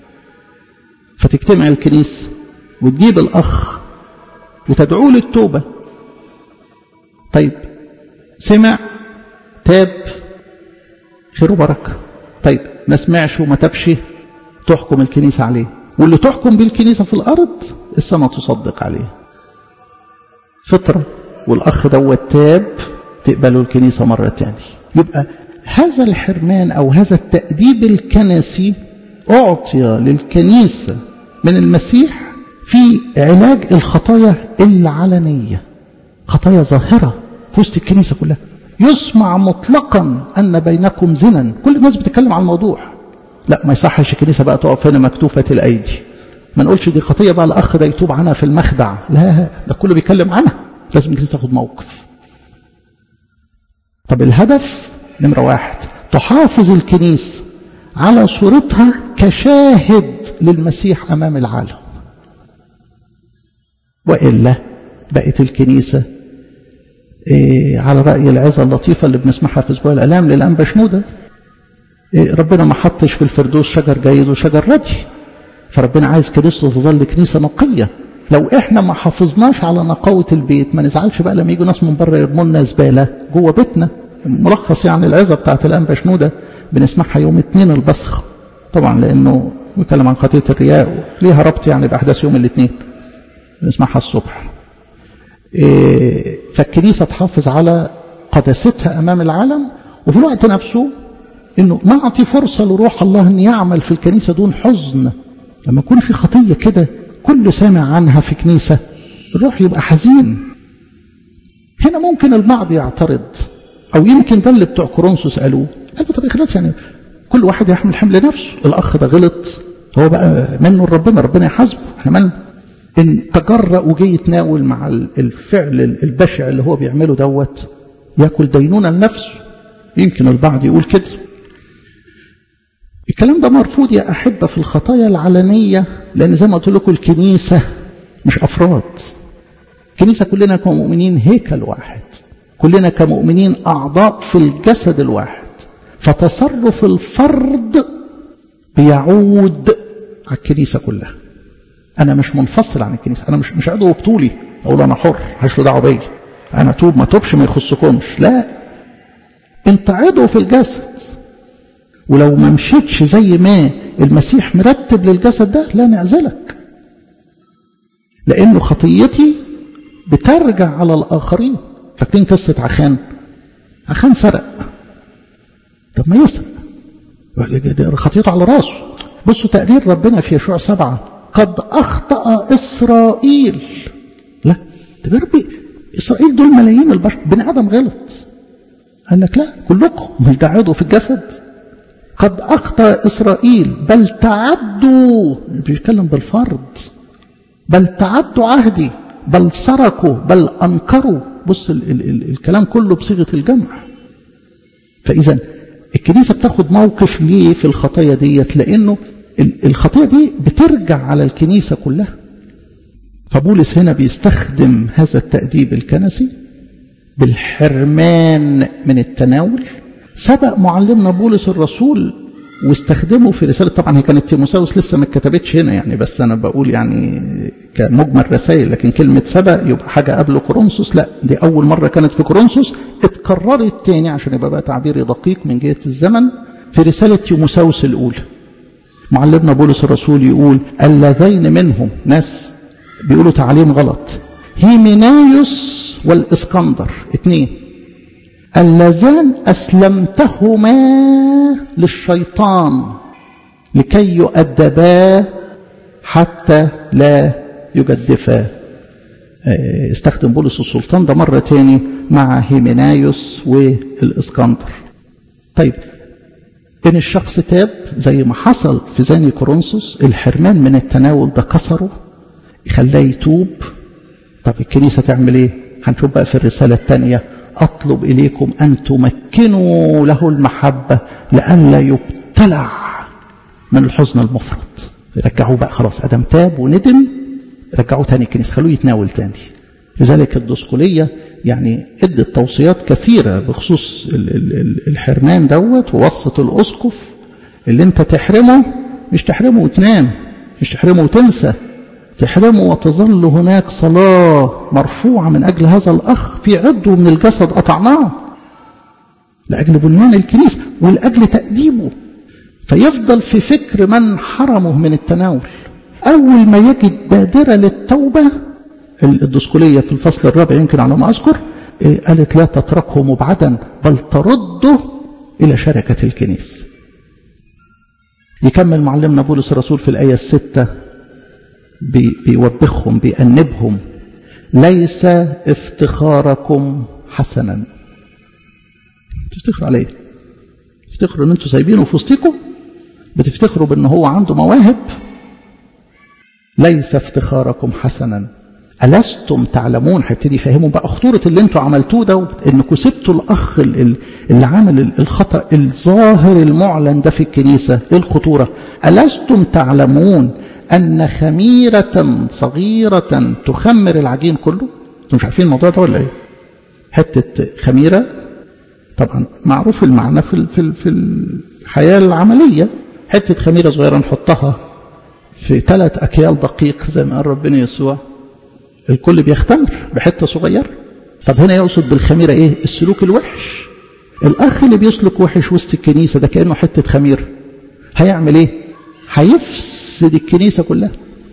فتجتمع الكنيسة وتجيب الأخ وتدعوه للتوبة. طيب سمع، تاب، خير وبركة. طيب ما سمعش وما تابش، تحكم الكنيسة عليه، واللي تحكم بالكنيسة في الأرض السماء تصدق عليه. فطرة. والأخ دوت تاب، تقبله الكنيسة مرة تاني. يبقى هذا الحرمان أو هذا التأديب الكنسي أعطي للكنيسة من المسيح في علاج الخطايا العلنية، خطايا ظاهرة في وسط الكنيسة كلها. يسمع مطلقا أن بينكم زنا. كل الناس بتتكلم عن الموضوع. لا، ما يصحش الكنيسة بقى تقف هنا مكتوفة الأيدي، ما نقولش دي خطية بقى الأخ ده يتوب عنها في المخدع. لا، ده كله بيتكلم عنها، لازم الكنيسة تاخد موقف. طب الهدف نمرة واحد، تحافظ الكنيسة على صورتها كشاهد للمسيح أمام العالم، وإلا بقت الكنيسة إيه على رأي العظة اللطيفة اللي بنسمعها في أسبوع الآلام للأنبا شنودة، إيه ربنا ما حطش في الفردوس شجر جيد وشجر ردي، فربنا عايز كنيسته تظل كنيسة نقية. لو احنا ما حافظناش على نقاوة البيت ما نزعلش بقى لما يجوا ناس من بره يرموا لنا زبالة جوه بيتنا. ملخص يعني العظة بتاعت الأنبا شنودة بنسمعها يوم اثنين البصخ، طبعا لأنه بيتكلم عن خطية الرياء ليها ربط يعني بأحداث يوم الاثنين، بنسمعها الصبح. إيه فالكنيسة تحافظ على قداستها أمام العالم، وفي الوقت نفسه إنه نعطي فرصة لروح الله أن يعمل في الكنيسة دون حزن. لما يكون في خطية كده كل سامع عنها في كنيسة الروح يبقى حزين. هنا ممكن البعض يعترض، أو يمكن ده اللي بتوع كورنثوس قالوه، قالوا طب خلاص يعني كل واحد يحمل حمل نفسه، الأخ ده غلط هو بقى منه ربنا ربنا يحاسبه، احنا من إن تجرأ وجي يتناول مع الفعل البشع اللي هو بيعمله دوت يأكل دينونة لنفسه. يمكن البعض يقول كده. الكلام ده مرفوض يا أحبة في الخطايا العلنية، لأن زي ما قلت لكم الكنيسة مش أفراد، الكنيسة كلنا كمؤمنين هيكل واحد، كلنا كمؤمنين أعضاء في الجسد الواحد، فتصرف الفرد بيعود على الكنيسة كلها. أنا مش منفصل عن الكنيسة، أنا مش مش عضو بطولي أقول أنا حر هش له دعوة بيا، أنا توب ما توبش ما يخصكمش. لا، أنت عضو في الجسد، ولو ما مشيتش زي ما المسيح مرتب للجسد ده لا نعزلك، لأنه خطيتي بترجع على الآخرين. فاكرين قصة عخان؟ عخان سرق، طب ما يسرق خطيته على راسه. بصوا تقرير ربنا في يشوع سبعة، قد أخطأ إسرائيل. لا تجربي إسرائيل دول ملايين البشر، بني آدم غلط. قال لك لا كلكم مش قاعدوا في الجسد. قد أخطأ إسرائيل بل تعدوا، بيتكلم بالفرد، بل تعدوا عهدي، بل سرقوا، بل أنكروا. بص ال ال ال الكلام كله بصيغة الجمع. فإذا الكنيسة بتاخد موقف ليه في الخطايا ديت؟ لأنه الخطية دي بترجع على الكنيسة كلها. فبولس هنا بيستخدم هذا التأديب الكنسي بالحرمان من التناول. سبق معلمنا بولس الرسول واستخدمه في رسالة، طبعا هي كانت تيموثاوس لسه ما اتكتبتش هنا يعني، بس أنا بقول يعني كمجمل رسائل، لكن كلمة سبق يبقى حاجة قبل كورنثوس، لا دي أول مرة كانت في كورنثوس، اتكررت تاني عشان يبقى بقى تعبيري دقيق من جهة الزمن في رسالة تيموثاوس الأولى. معلمنا بولس الرسول يقول اللذين منهم، ناس بيقولوا تعليم غلط، هيمنايوس والإسكندر، اثنين، اللذان أسلمتهما للشيطان لكي يؤدبا حتى لا يجدفا. استخدم بولس السلطان ده مرة تاني مع هيمنايوس والإسكندر. طيب إن الشخص تاب زي ما حصل في زاني كورنثوس، الحرمان من التناول ده كسره يخليه يتوب. طب الكنيسة تعمل ايه؟ هنشوف بقى في الرسالة الثانية، أطلب إليكم أن تمكنوا له المحبة لئلا يبتلع من الحزن المفرط. رجعوه بقى خلاص، أدم تاب وندم، رجعوه تاني الكنيسة، خلوه يتناول تاني. لذلك الدسقلية يعني ادت توصيات كثيرة بخصوص الحرمان دوت، ووصت الأسقف اللي انت تحرمه مش تحرمه وتنام، مش تحرمه وتنسى، تحرمه وتظل هناك صلاة مرفوعة من أجل هذا الأخ في عضو من الجسد قطعناه لأجل بنيان الكنيسة ولأجل تأديبه، فيفضل في فكر من حرمه من التناول. أول ما يجد بادرة للتوبة، الدسقلية في الفصل الرابع يمكن على ما أذكر قالت لا تتركه مبعدا بل ترده إلى شركة الكنيسة. يكمل معلمنا بولس الرسول في الآية الستة بيوبخهم بيأنبهم، ليس افتخاركم حسنا. بتفتخروا عليه؟ بتفتخروا ان انتوا سايبينه في وسطكم؟ بتفتخروا بان هو عنده مواهب؟ ليس افتخاركم حسنا. ألستم تعلمون؟ هيبتدي يفهموا بقى خطورة اللي انتوا عملتوه ده، انكم سبتوا الاخ اللي عامل الخطأ الظاهر المعلن ده في الكنيسة. ايه الخطورة؟ ألستم تعلمون ان خميرة صغيرة تخمر العجين كله؟ انتوا مش عارفين الموضوع ده ولا ايه؟ حتة خميرة، طبعا معروف المعنى في في في الحياة العملية، حتة خميرة صغيرة نحطها في ثلاث أكيال دقيق زي ما قال ربنا يسوع، الكل بيختمر بحتة صغيرة. طب هنا يقصد بالخميرة ايه؟ السلوك الوحش. الأخ اللي بيسلك وحش وسط الكنيسة ده كأنه حتة خميرة، هيعمل ايه؟ هيفسد الكنيسة كلها.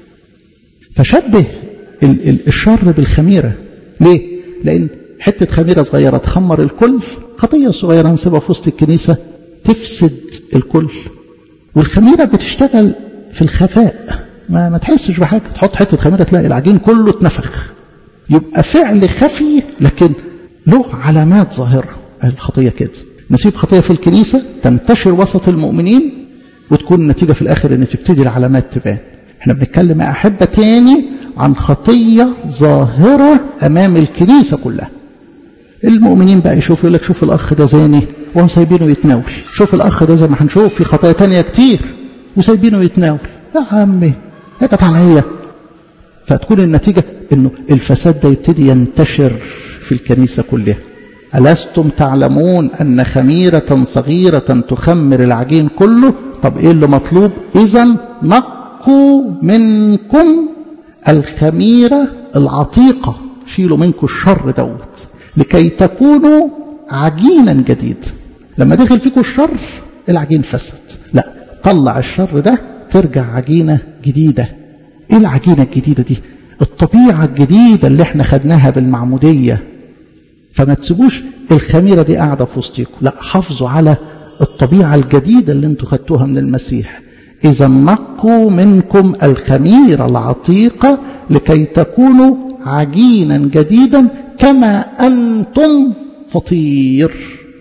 فشبه الشر بالخميرة. ليه؟ لأن حتة خميرة صغيرة تخمر الكل، خطية صغيرة نسيبها في وسط الكنيسة تفسد الكل. والخميرة بتشتغل في الخفاء، ما, ما تحسش بحاجة، تحط حتة خميرة تلاقي العجين كله اتنفخ. يبقى فعل خفي لكن له علامات ظاهرة. الخطية كده، نسيب خطية في الكنيسة تنتشر وسط المؤمنين وتكون النتيجة في الآخر ان تبتدي العلامات تبان. احنا بنتكلم يا أحبة تاني عن خطية ظاهرة أمام الكنيسة كلها. المؤمنين بقى يشوفوا، يقول لك شوف الأخ ده زاني وهم سايبينه يتناول، شوف الأخ ده زي ما هنشوف في خطايا تانية كتير وسايبينه يتناول. يا عمي هكت عليا. فتكون النتيجة انه الفساد ده يبتدي ينتشر في الكنيسة كلها. ألستم تعلمون أن خميرة صغيرة تخمر العجين كله؟ طب إيه اللي مطلوب؟ إذن نقوا منكم الخميرة العتيقة، شيلوا منكم الشر دوت لكي تكونوا عجينا جديد. لما دخل فيكم الشر العجين فسد، لا، طلع الشر ده ترجع عجينة جديدة. ايه العجينة الجديدة دي؟ الطبيعة الجديدة اللي احنا خدناها بالمعمودية. فما تسيبوش الخميرة دي قاعدة في وسطيكم، لا، حافظوا على الطبيعة الجديدة اللي انتوا خدتوها من المسيح. إذا نقوا منكم الخميرة العتيقة لكي تكونوا عجينا جديدا كما أنتم فطير.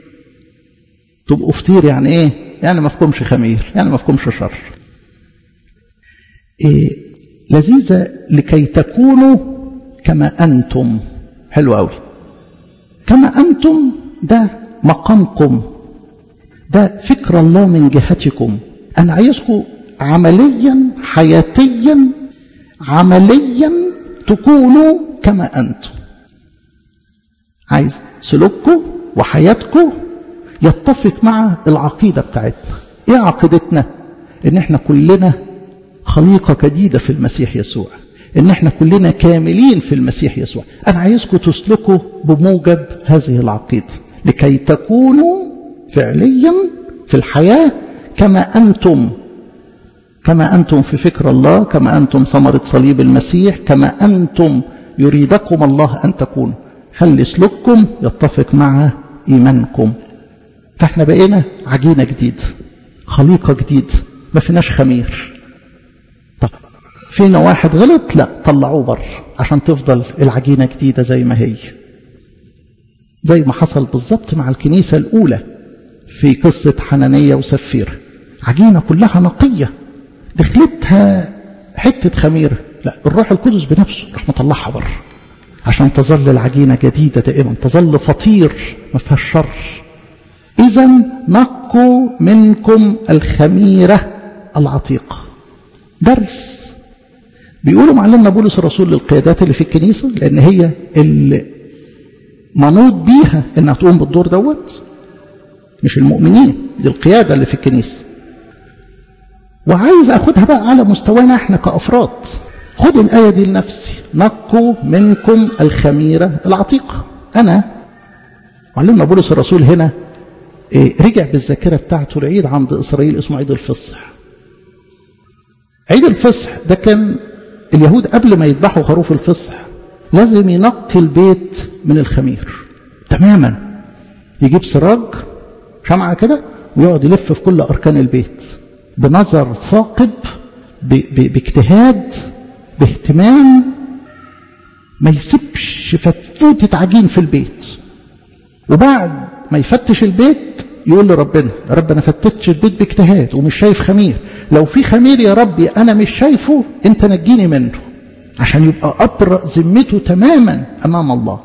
تبقوا فطير يعني ايه؟ يعني ما فيكمش خمير، يعني ما فيكمش شر. إيه لذيذة، لكي تكونوا كما أنتم. حلو قوي. كما أنتم ده مقامكم، ده فكر الله من جهتكم. أنا عايزكم عمليا حياتيا عمليا تكونوا كما أنتم. عايز سلوككم وحياتكم يتفق مع العقيدة بتاعتنا. ايه عقيدتنا؟ ان احنا كلنا خليقة جديدة في المسيح يسوع، ان احنا كلنا كاملين في المسيح يسوع. انا عايزكم تسلكوا بموجب هذه العقيدة لكي تكونوا فعليا في الحياة كما أنتم، كما أنتم في فكر الله، كما أنتم ثمرة صليب المسيح، كما أنتم يريدكم الله أن تكونوا. خلي سلوككم يتفق مع إيمانكم. فاحنا بقينا عجينة جديد، خليقة جديد، ما فيناش خمير. طب فينا واحد غلط، لا، طلعوه بر عشان تفضل العجينة جديدة زي ما هي. زي ما حصل بالظبط مع الكنيسة الأولى في قصة حنانية وسفيرة. عجينة كلها نقية، دخلتها حتة خميرة، لا، الروح القدس بنفسه راح مطلعها بر عشان تظل العجينة جديدة دائما، تظل فطير ما فيهاش شر. إذن نقوا منكم الخميرة العتيقة. درس بيقولوا معلمنا بولس الرسول للقيادات اللي في الكنيسة، لأن هي اللي منوط بيها إنها تقوم بالدور دوت، مش المؤمنين، دي القيادة اللي في الكنيسة. وعايز أخدها بقى على مستوانا احنا كأفراد. خد الآية دي لنفسي، نقوا منكم الخميرة العتيقة. أنا معلمنا بولس الرسول هنا إيه رجع بالذاكرة بتاعته العيد عند إسرائيل اسمه عيد الفصح. عيد الفصح ده كان اليهود قبل ما يذبحوا خروف الفصح لازم ينقي البيت من الخمير تماما. يجيب سراج شمعة كده ويقعد يلف في كل أركان البيت بنظر ثاقب، باجتهاد، باهتمام، ما يسيبش فتفوتة عجين في البيت. وبعد ما يفتش البيت يقول لربنا يا رب أنا فتتش البيت باجتهاد ومش شايف خمير، لو في خمير يا ربي أنا مش شايفه أنت نجيني منه، عشان يبقى أبرأ ذمته تماما أمام الله.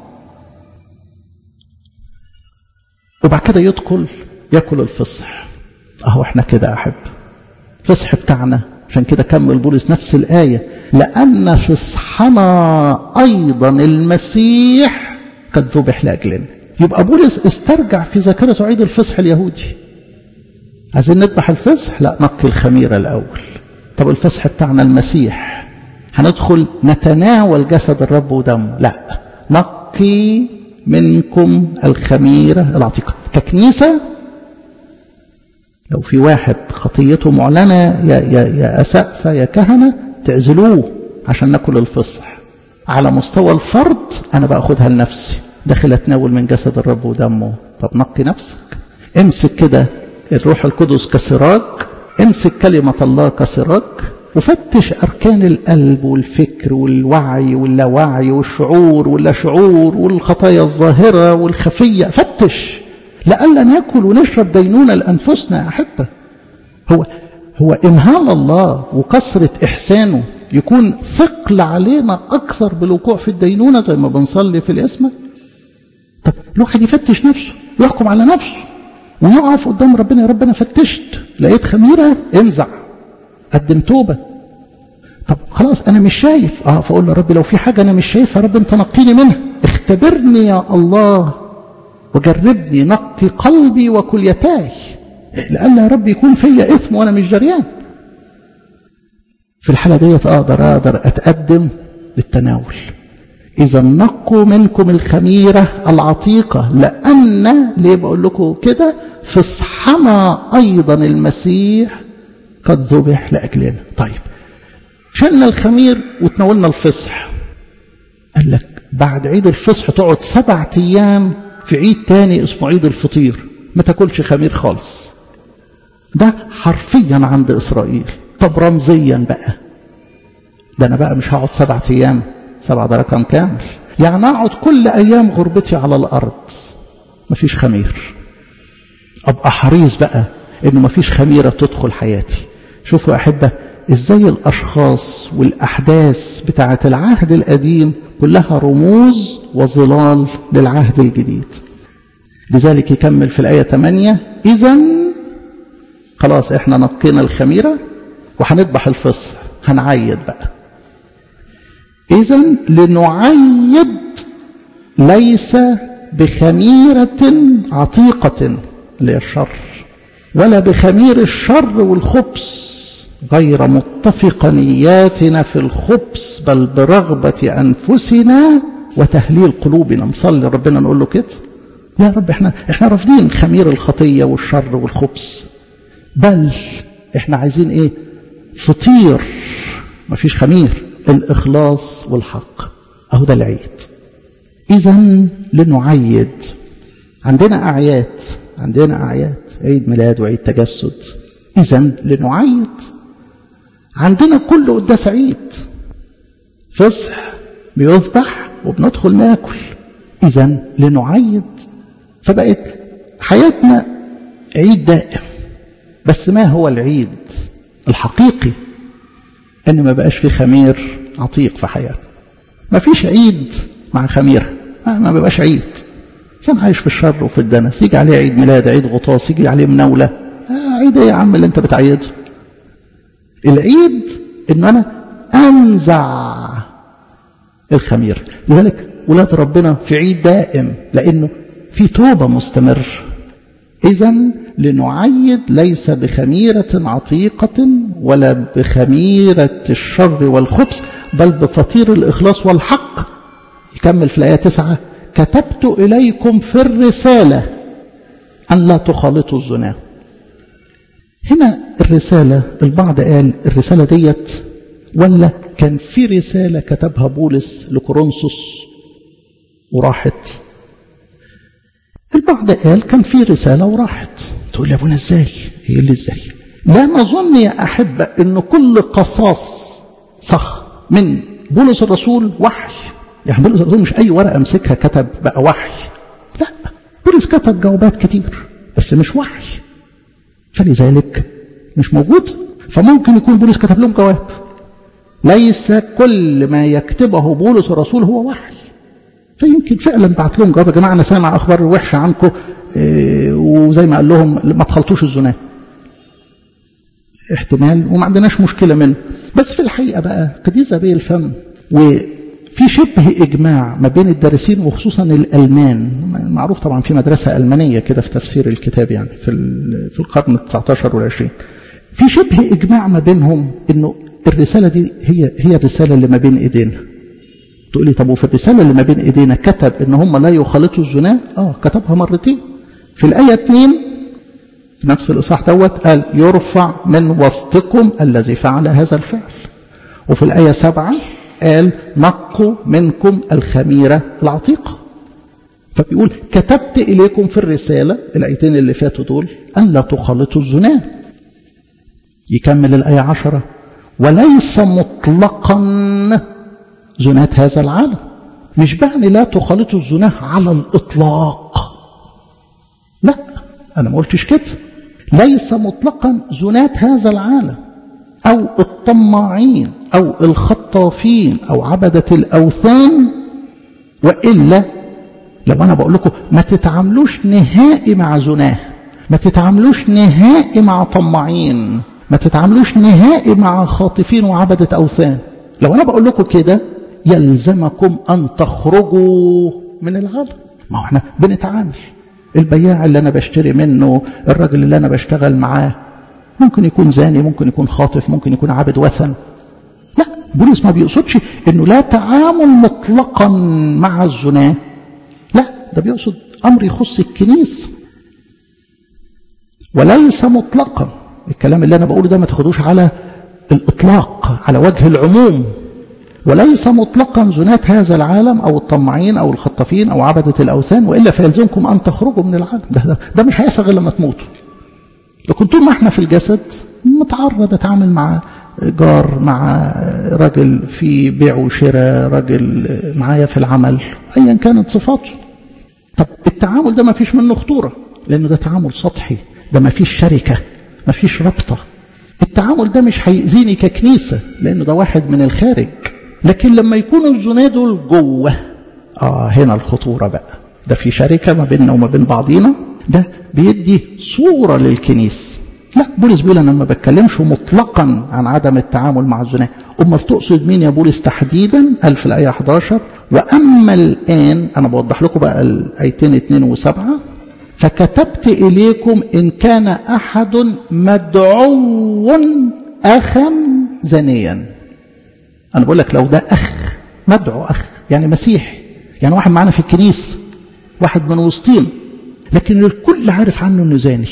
وبعد كده يدخل يأكل الفصح. أهو احنا كده أحب الفصح بتاعنا، عشان كده كمل بولس نفس الآية لأن فصحنا أيضا المسيح قد ذبح لأجلنا. يبقى بولس استرجع في ذاكرته عيد الفصح اليهودي. عايزين نذبح الفصح؟ لا، نقي الخميرة الأول. طب الفصح بتاعنا المسيح، هندخل نتناول جسد الرب ودمه؟ لا، نقي منكم الخميرة العتيقة. ككنيسة لو في واحد خطيته معلنة يا, يا, يا أسقفة يا كهنة تعزلوه عشان ناكل الفصح. على مستوى الفرد أنا بأخذها لنفسي، داخل أتناول من جسد الرب ودمه. طب نقي نفسك، امسك كده الروح القدس كسراج، امسك كلمة الله كسراج، وفتش أركان القلب والفكر والوعي واللاوعي والشعور واللا شعور والخطايا الظاهرة والخفية. فتش لألا ناكل ونشرب دينونة لأنفسنا. أحبه هو هو إمهال الله وكثرة إحسانه يكون ثقل علينا أكثر بالوقوع في الدينونة زي ما بنصلي في الإسمة. طب الواحد يفتش نفسه ويحكم على نفسه ويقف قدام ربنا، يا رب أنا فتشت لقيت خميرة، انزع قدم توبة. طب خلاص أنا مش شايف، اه فأقول له ربي لو في حاجة أنا مش شايفها يا رب أنت نقيني منها، اختبرني يا الله وجربني، نقي قلبي وكليتاي، لألا يا رب يكون فيا إثم وأنا مش جريان. في الحالة ديت أقدر أقدر أتقدم للتناول. إذا نقوا منكم الخميرة العتيقة لأن، ليه بقول لكم كده؟ فصحنا أيضا المسيح قد ذبح لأجلنا. طيب شلنا الخمير وتناولنا الفصح، قال لك بعد عيد الفصح تقعد سبعة أيام في عيد تاني اسمه عيد الفطير ما تاكلش خمير خالص. ده حرفيا عند إسرائيل. طب رمزيا بقى، ده أنا بقى مش هقعد سبعة أيام، سبعة ده رقم كامل، يعني أقعد كل أيام غربتي على الأرض مفيش خمير. أبقى حريص بقى إنه مفيش خميرة تدخل حياتي. شوفوا أحبة إزاي الأشخاص والأحداث بتاعة العهد القديم كلها رموز وظلال للعهد الجديد. لذلك يكمل في الآية ثمانية إذن خلاص إحنا نقينا الخميرة وهنذبح الفصح، هنعيد بقى. إذن لنعيد ليس بخميرة عتيقة اللي هي الشر، ولا بخمير الشر والخبث، غير متفق نياتنا في الخبث، بل برغبة أنفسنا وتهليل قلوبنا. نصلي ربنا نقول له كده، يا رب احنا احنا رافضين خمير الخطية والشر والخبث، بل احنا عايزين ايه؟ فطير مفيش خمير، الإخلاص والحق. اهو ده العيد. إذن لنعيد. عندنا أعياد، عندنا أعياد، عيد ميلاد وعيد تجسد. إذن لنعيد. عندنا كل قداس عيد، فصح بيذبح وبندخل ناكل. إذن لنعيد. فبقت حياتنا عيد دائم. بس ما هو العيد الحقيقي؟ أن ما بقاش في خمير عتيق في حياتنا. ما فيش عيد مع خميرة، ما بقاش عيد. إنسان عايش في الشر وفي الدنس، يجي عليه عيد ميلاد، عيد غطاس، يجي عليه مناولة، آه عيد ايه يا عم اللي انت بتعيده؟ العيد ان انا انزع الخمير. لذلك ولاد ربنا في عيد دائم، لانه في توبة مستمر. إذن لنعيد ليس بخميرة عتيقة ولا بخميرة الشر والخبث، بل بفطير الإخلاص والحق. يكمل في الآية تسعة كتبت إليكم في الرسالة أن لا تخالطوا الزنا. هنا الرسالة، البعض قال الرسالة ديت ولا كان في رسالة كتبها بولس لكورنثوس وراحت؟ البعض قال كان في رسالة وراحت. تقول يا ابونا ازاي؟ ايه اللي ازاي؟ لا نظن يا أحبة ان كل قصاص صح من بولس الرسول وحي. يعني بولس الرسول مش اي ورقة امسكها كتب بقى وحي، لا، بولس كتب جوابات كتير بس مش وحي، فلذلك مش موجود. فممكن يكون بولس كتب لهم جواب. ليس كل ما يكتبه بولس الرسول هو وحي، فيمكن فعلا بعت لهم جواب: يا جماعه انا سامع اخبار وحشه عنكم، إيه وزي ما قال لهم ما تخلطوش الزنا. احتمال وما عندناش مشكله منه. بس في الحقيقه بقى قديس ذبي الفم وفي شبه اجماع ما بين الدارسين وخصوصا الالمان، معروف طبعا في مدرسه المانيه كده في تفسير الكتاب يعني في في القرن التسعتاشر والعشرين، في شبه اجماع ما بينهم انه الرساله دي هي هي الرساله اللي ما بين ايدينا. تقولي طب وفي الرساله اللي ما بين ايدينا كتب ان هم لا يخالطوا الزنا؟ اه كتبها مرتين. في الايه اتنين في نفس الاصحاح دوت قال: يرفع من وسطكم الذي فعل هذا الفعل. وفي الايه سبعة قال: نقوا منكم الخميره العتيقه. فبيقول كتبت اليكم في الرساله الايتين اللي فاتوا دول ان لا تخالطوا الزنا. يكمل الايه عشرة: وليس مطلقا زناة هذا العالم. مش بعني لا تخالطوا الزنا على الاطلاق، لا انا ما قلتش كده. ليس مطلقا زناة هذا العالم او الطماعين او الخطافين او عبدة الاوثان. والا لو انا بقول لكم ما تتعاملوش نهائي مع زناه، ما تتعاملوش نهائي مع طماعين، ما تتعاملوش نهائي مع خاطفين وعبدة أوثان، لو أنا بقول لكم كده يلزمكم أن تخرجوا من العالم. ما هو احنا بنتعامل، البياع اللي أنا بشتري منه، الراجل اللي أنا بشتغل معاه، ممكن يكون زاني، ممكن يكون خاطف، ممكن يكون عبد وثن. لا، بولس ما بيقصدش إنه لا تعامل مطلقا مع الزنا، لا ده بيقصد أمر يخص الكنيسة. وليس مطلقا، الكلام اللي أنا بقوله ده ما تاخدوش على الإطلاق، على وجه العموم. وليس مطلقا زناة هذا العالم أو الطماعين أو الخطافين أو عبدة الأوثان، وإلا فيلزمكم أن تخرجوا من العالم. ده, ده, ده مش هيحصل غير لما تموتوا. لكن طول ما احنا في الجسد متعرض أتعامل مع جار، مع راجل في بيع وشراء، راجل معايا في العمل، أيا كانت صفاته. طب التعامل ده ما فيش منه خطورة، لأنه ده تعامل سطحي، ده ما فيش شركة، ما فيش ربطة. التعامل ده مش هيأذيني ككنيسة، لأنه ده واحد من الخارج. لكن لما يكونوا الزنا دول جوه، آه هنا الخطورة بقى. ده في شركة ما بيننا وما بين بعضينا، ده بيدي صورة للكنيسة. لا، بولس بيقول أنا ما بتكلمش مطلقا عن عدم التعامل مع الزنا. أما تقصد مين يا بولس تحديدا؟ قال في الآية إحدى عشر: وأما الآن، أنا بوضح لكم بقى الآيتين اتنين وسبعة: فكتبت إليكم إن كان أحد مدعو أخا زنيا. أنا بقول لك لو ده أخ مدعو، أخ يعني مسيحي، يعني واحد معنا في الكنيسة، واحد من وسطين، لكن الكل عارف عنه إنه زاني،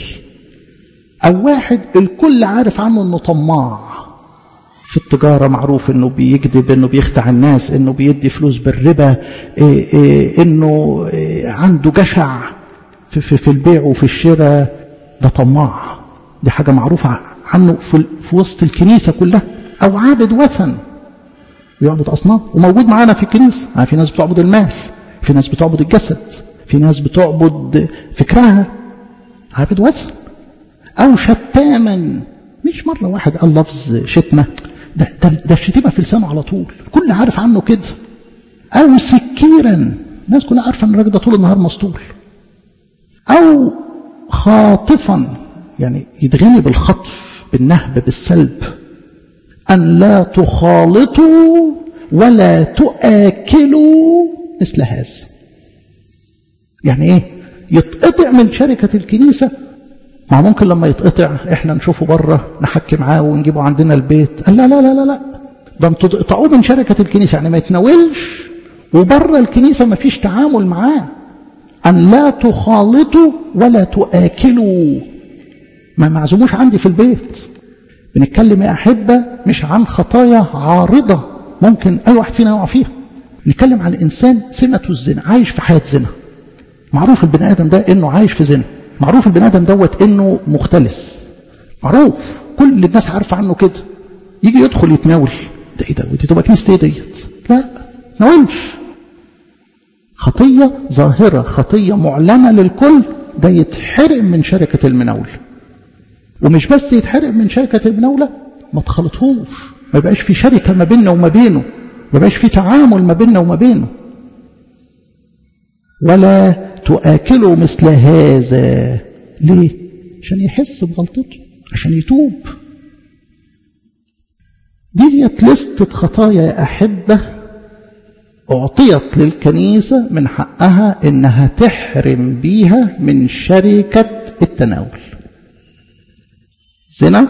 أو واحد الكل عارف عنه إنه طماع في التجارة، معروف إنه بيكذب، إنه بيخدع الناس، إنه بيدي فلوس بالربا، إيه إيه إنه إيه عنده جشع في, في, في البيع وفي الشراء، ده طماع. دي حاجة معروفة عنه في, في وسط الكنيسة كلها. أو عابد وثن، بيعبد أصنام وموجود معانا في الكنيسة. يعني في ناس بتعبد المال، في ناس بتعبد الجسد، في ناس بتعبد فكرها، عابد وثن. أو شتاما، مش مرة واحد قال لفظ شتمة، ده, ده, ده الشتيمة في لسانه على طول، كل عارف عنه كده. أو سكيرا، الناس كلها عارفة أن الراجل ده طول النهار مسطول. أو خاطفا، يعني يتغني بالخطف، بالنهب، بالسلب. أن لا تخالطوا ولا تؤكلوا مثل هذا. يعني إيه؟ يتقطع من شركة الكنيسة. ما ممكن لما يتقطع إحنا نشوفه بره، نحكي معاه ونجيبه عندنا البيت. قال لا لا لا لا لا، ده انتوا تقطعوه من شركة الكنيسة، يعني ما يتناولش، وبره الكنيسة ما فيش تعامل معاه. أن لا تخالطوا ولا تؤكلوا، ما معزموش عندي في البيت. بنتكلم يا أحبة مش عن خطايا عارضة ممكن أي واحد فينا يقع فيها. نتكلم عن إنسان سمته الزنا، عايش في حياة زنا، معروف البني آدم ده إنه عايش في زنا، معروف البني آدم دوت إنه مختلس، معروف كل الناس عارفة عنه كده. يجي يدخل يتناول، ده إيه ده؟ ودي تبقى كنيسة إيه ديت؟ لا، ناولش. خطية ظاهرة، خطية معلنة للكل، ده يتحرم من شركة المناولة. ومش بس يتحرم من شركة المناولة، ما تخلطهوش، ما يبقاش في شركة ما بيننا وما بينه، ما يبقاش في تعامل ما بيننا وما بينه. ولا تؤكلوا مثل هذا. ليه؟ عشان يحس بغلطته، عشان يتوب. ديت لستة خطايا يا أحبة أعطيت للكنيسة من حقها إنها تحرم بيها من شركة التناول. زنا.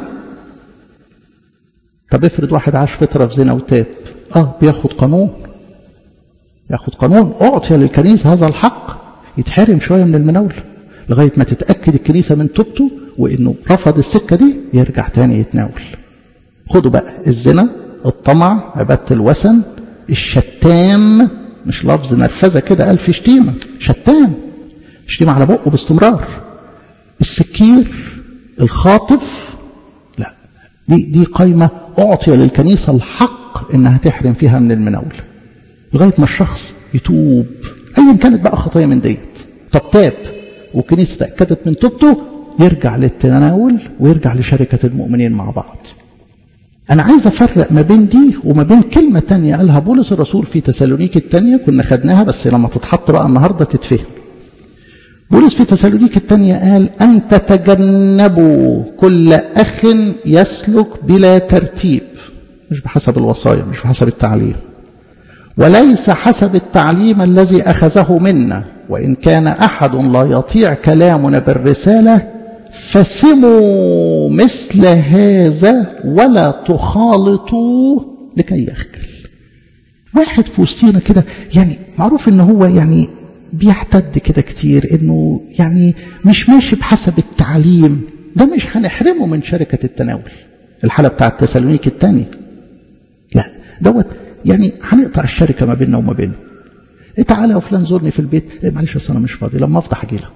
طب افرض واحد عاش فترة في زنا وتاب، اه بياخد قانون، ياخد قانون أعطي للكنيسة هذا الحق، يتحرم شوية من المناولة لغاية ما تتأكد الكنيسة من توبته وإنه رفض السكة دي، يرجع تاني يتناول. خدوا بقى الزنا، الطمع، عبادة الوثن، الشتام، مش لفظ نرفزة كده قال في شتيمة، شتام، شتيمة على بقه باستمرار، السكير، الخاطف، لا، دي دي قايمة أعطي للكنيسة الحق إنها تحرم فيها من المناولة لغاية ما الشخص يتوب، أيا كانت بقى خطايا من ديت. طب تاب والكنيسة تأكدت من توبته، يرجع للتناول ويرجع لشركة المؤمنين مع بعض. أنا عايز أفرق ما بين دي وما بين كلمة تانية قالها بولس الرسول في تسالونيك التانية، كنا خدناها بس لما تتحط بقى النهاردة تتفهم. بولس في تسالونيك التانية قال أن تتجنبوا كل أخ يسلك بلا ترتيب، مش بحسب الوصايا، مش بحسب التعليم، وليس حسب التعليم الذي أخذه منا، وإن كان أحد لا يطيع كلامنا بالرسالة فسموا مثل هذا ولا تخالطوا لكي يخجل. واحد في وسطينا كده يعني معروف إنه هو يعني بيحتد كده كتير، إنه يعني مش ماشي بحسب التعليم، ده مش هنحرمه من شركة التناول. الحالة بتاعت تسالونيك الثاني لا دوت يعني هنقطع الشركة ما بيننا وما بينه. إيه تعالى يا فلان زورني في البيت، إيه معلش أصل أنا مش فاضي، لما أفضح أجي لك.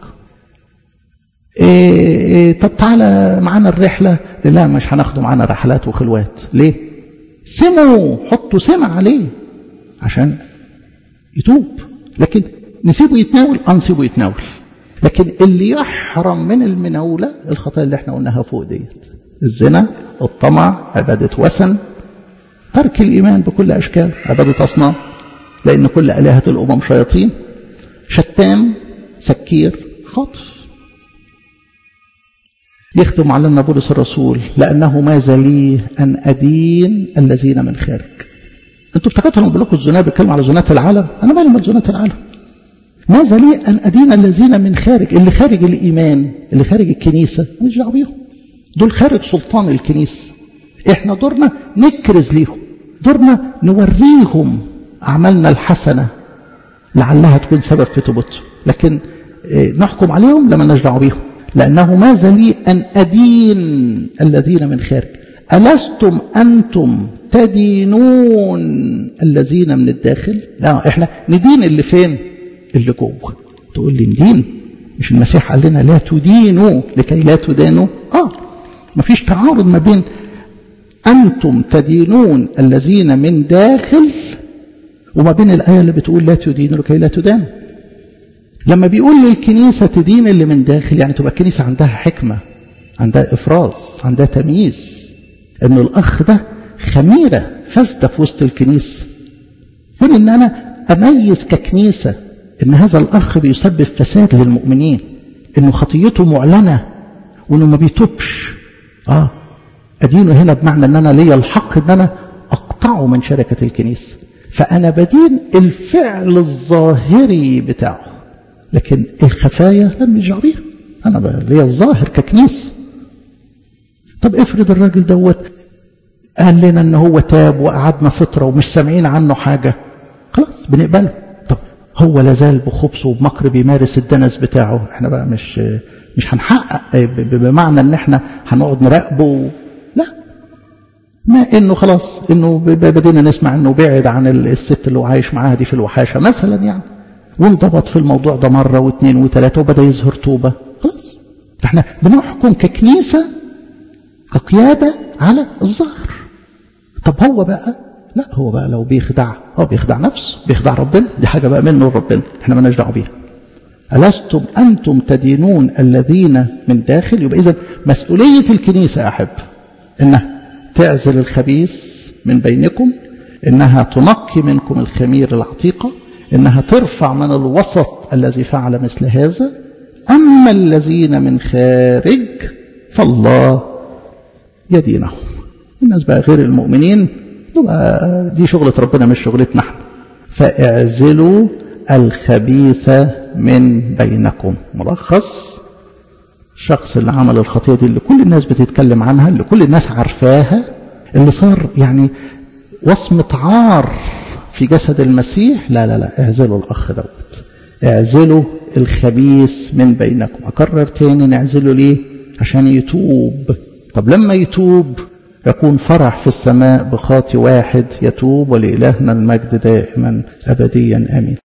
إيه إيه طب تعالى معانا الرحلة، لا مش هناخده معانا رحلات وخلوات. ليه؟ سموا، حطوا سمع عليه عشان يتوب. لكن نسيبه يتناول، أنسيبه يتناول. لكن اللي يحرم من المناولة الخطايا اللي احنا قلناها فوق ديت: الزنا، الطمع، عبادة وثن، ترك الإيمان بكل أشكال، عبادة أصنام لأن كل آلهة الأمم شياطين، شتام، سكير، خاطف. يختم علينا بولس الرسول: لأنه ماذا لي أن أدين الذين من خارج. أنتوا افتكرتوا لما بقول لكم الزنا بيتكلم على زنات العالم، أنا مالي من زنات العالم. ماذا لي أن أدين الذين من خارج، اللي خارج الإيمان، اللي خارج الكنيسة مش دعوه بيهم، دول خارج سلطان الكنيسة. إحنا دورنا نكرز ليهم، دورنا نوريهم أعمالنا الحسنة لعلها تكون سبب في توبتهم، لكن نحكم عليهم لما نجدع بيهم. لأنه ماذا لي أن أدين الذين من خارج، ألستم أنتم تدينون الذين من الداخل؟ لا، إحنا ندين اللي فين؟ اللي جوه. تقول لي ندين؟ مش المسيح قال لنا لا تدينوا لكي لا تدانوا؟ آه مفيش تعارض ما بين أنتم تدينون الذين من داخل وما بين الآية اللي بتقول لا تدينوا لكي لا تدانوا. لما بيقول للكنيسة تدين اللي من داخل، يعني تبقى الكنيسة عندها حكمة، عندها إفراز، عندها تمييز، إن الأخ ده خميرة فاسدة في وسط الكنيسة، من إن أنا أميز ككنيسة إن هذا الأخ بيسبب فساد للمؤمنين، إنه خطيته معلنة وإنه ما بيتوبش. آه أدينه هنا بمعنى إن أنا ليا الحق إن أنا أقطعه من شركة الكنيسة، فأنا بدين الفعل الظاهري بتاعه، لكن الخفايا لم يرجع بيها، أنا ليا الظاهر ككنيسة. طب افرض الراجل دوت قال لنا إن هو تاب وقعدنا فترة ومش سامعين عنه حاجة، خلاص بنقبله. طب هو لازال بخبثه وبمكر بيمارس الدنس بتاعه، احنا بقى مش مش هنحقق بمعنى ان احنا هنقعد نراقبه، لا، ما انه خلاص انه بدينا نسمع انه بعد عن الست اللي هو عايش معاها دي في الوحاشة مثلا يعني، وانضبط في الموضوع ده مرة واثنين وثلاثة وبدأ يظهر توبة، خلاص. فاحنا بنحكم ككنيسة كقيادة على الظاهر. طب هو بقى لا، هو بقى لو بيخدع هو بيخدع نفسه، بيخدع ربنا، دي حاجة بقى منه لربنا، احنا مالناش دعوه بيها. ألستم أنتم تدينون الذين من داخل. يبقى إذن مسؤولية الكنيسة يا أحب إنها تعزل الخبيث من بينكم، إنها تنقي منكم الخمير العتيقة، إنها ترفع من الوسط الذي فعل مثل هذا. أما الذين من خارج فالله يدينهم. الناس بقى غير المؤمنين دي شغلة ربنا مش شغلتنا احنا. فاعزلوا الخبيث من بينكم. ملخص: الشخص اللي عمل الخطيئة دي اللي كل الناس بتتكلم عنها، اللي كل الناس عارفاها، اللي صار يعني وصمة عار في جسد المسيح، لا لا لا، اعزلوا الأخ دوت، اعزلوا الخبيث من بينكم. أكرر تاني، نعزله ليه؟ عشان يتوب. طب لما يتوب يكون فرح في السماء بخاطي واحد يتوب، ولإلهنا المجد دائما أبديا آمين.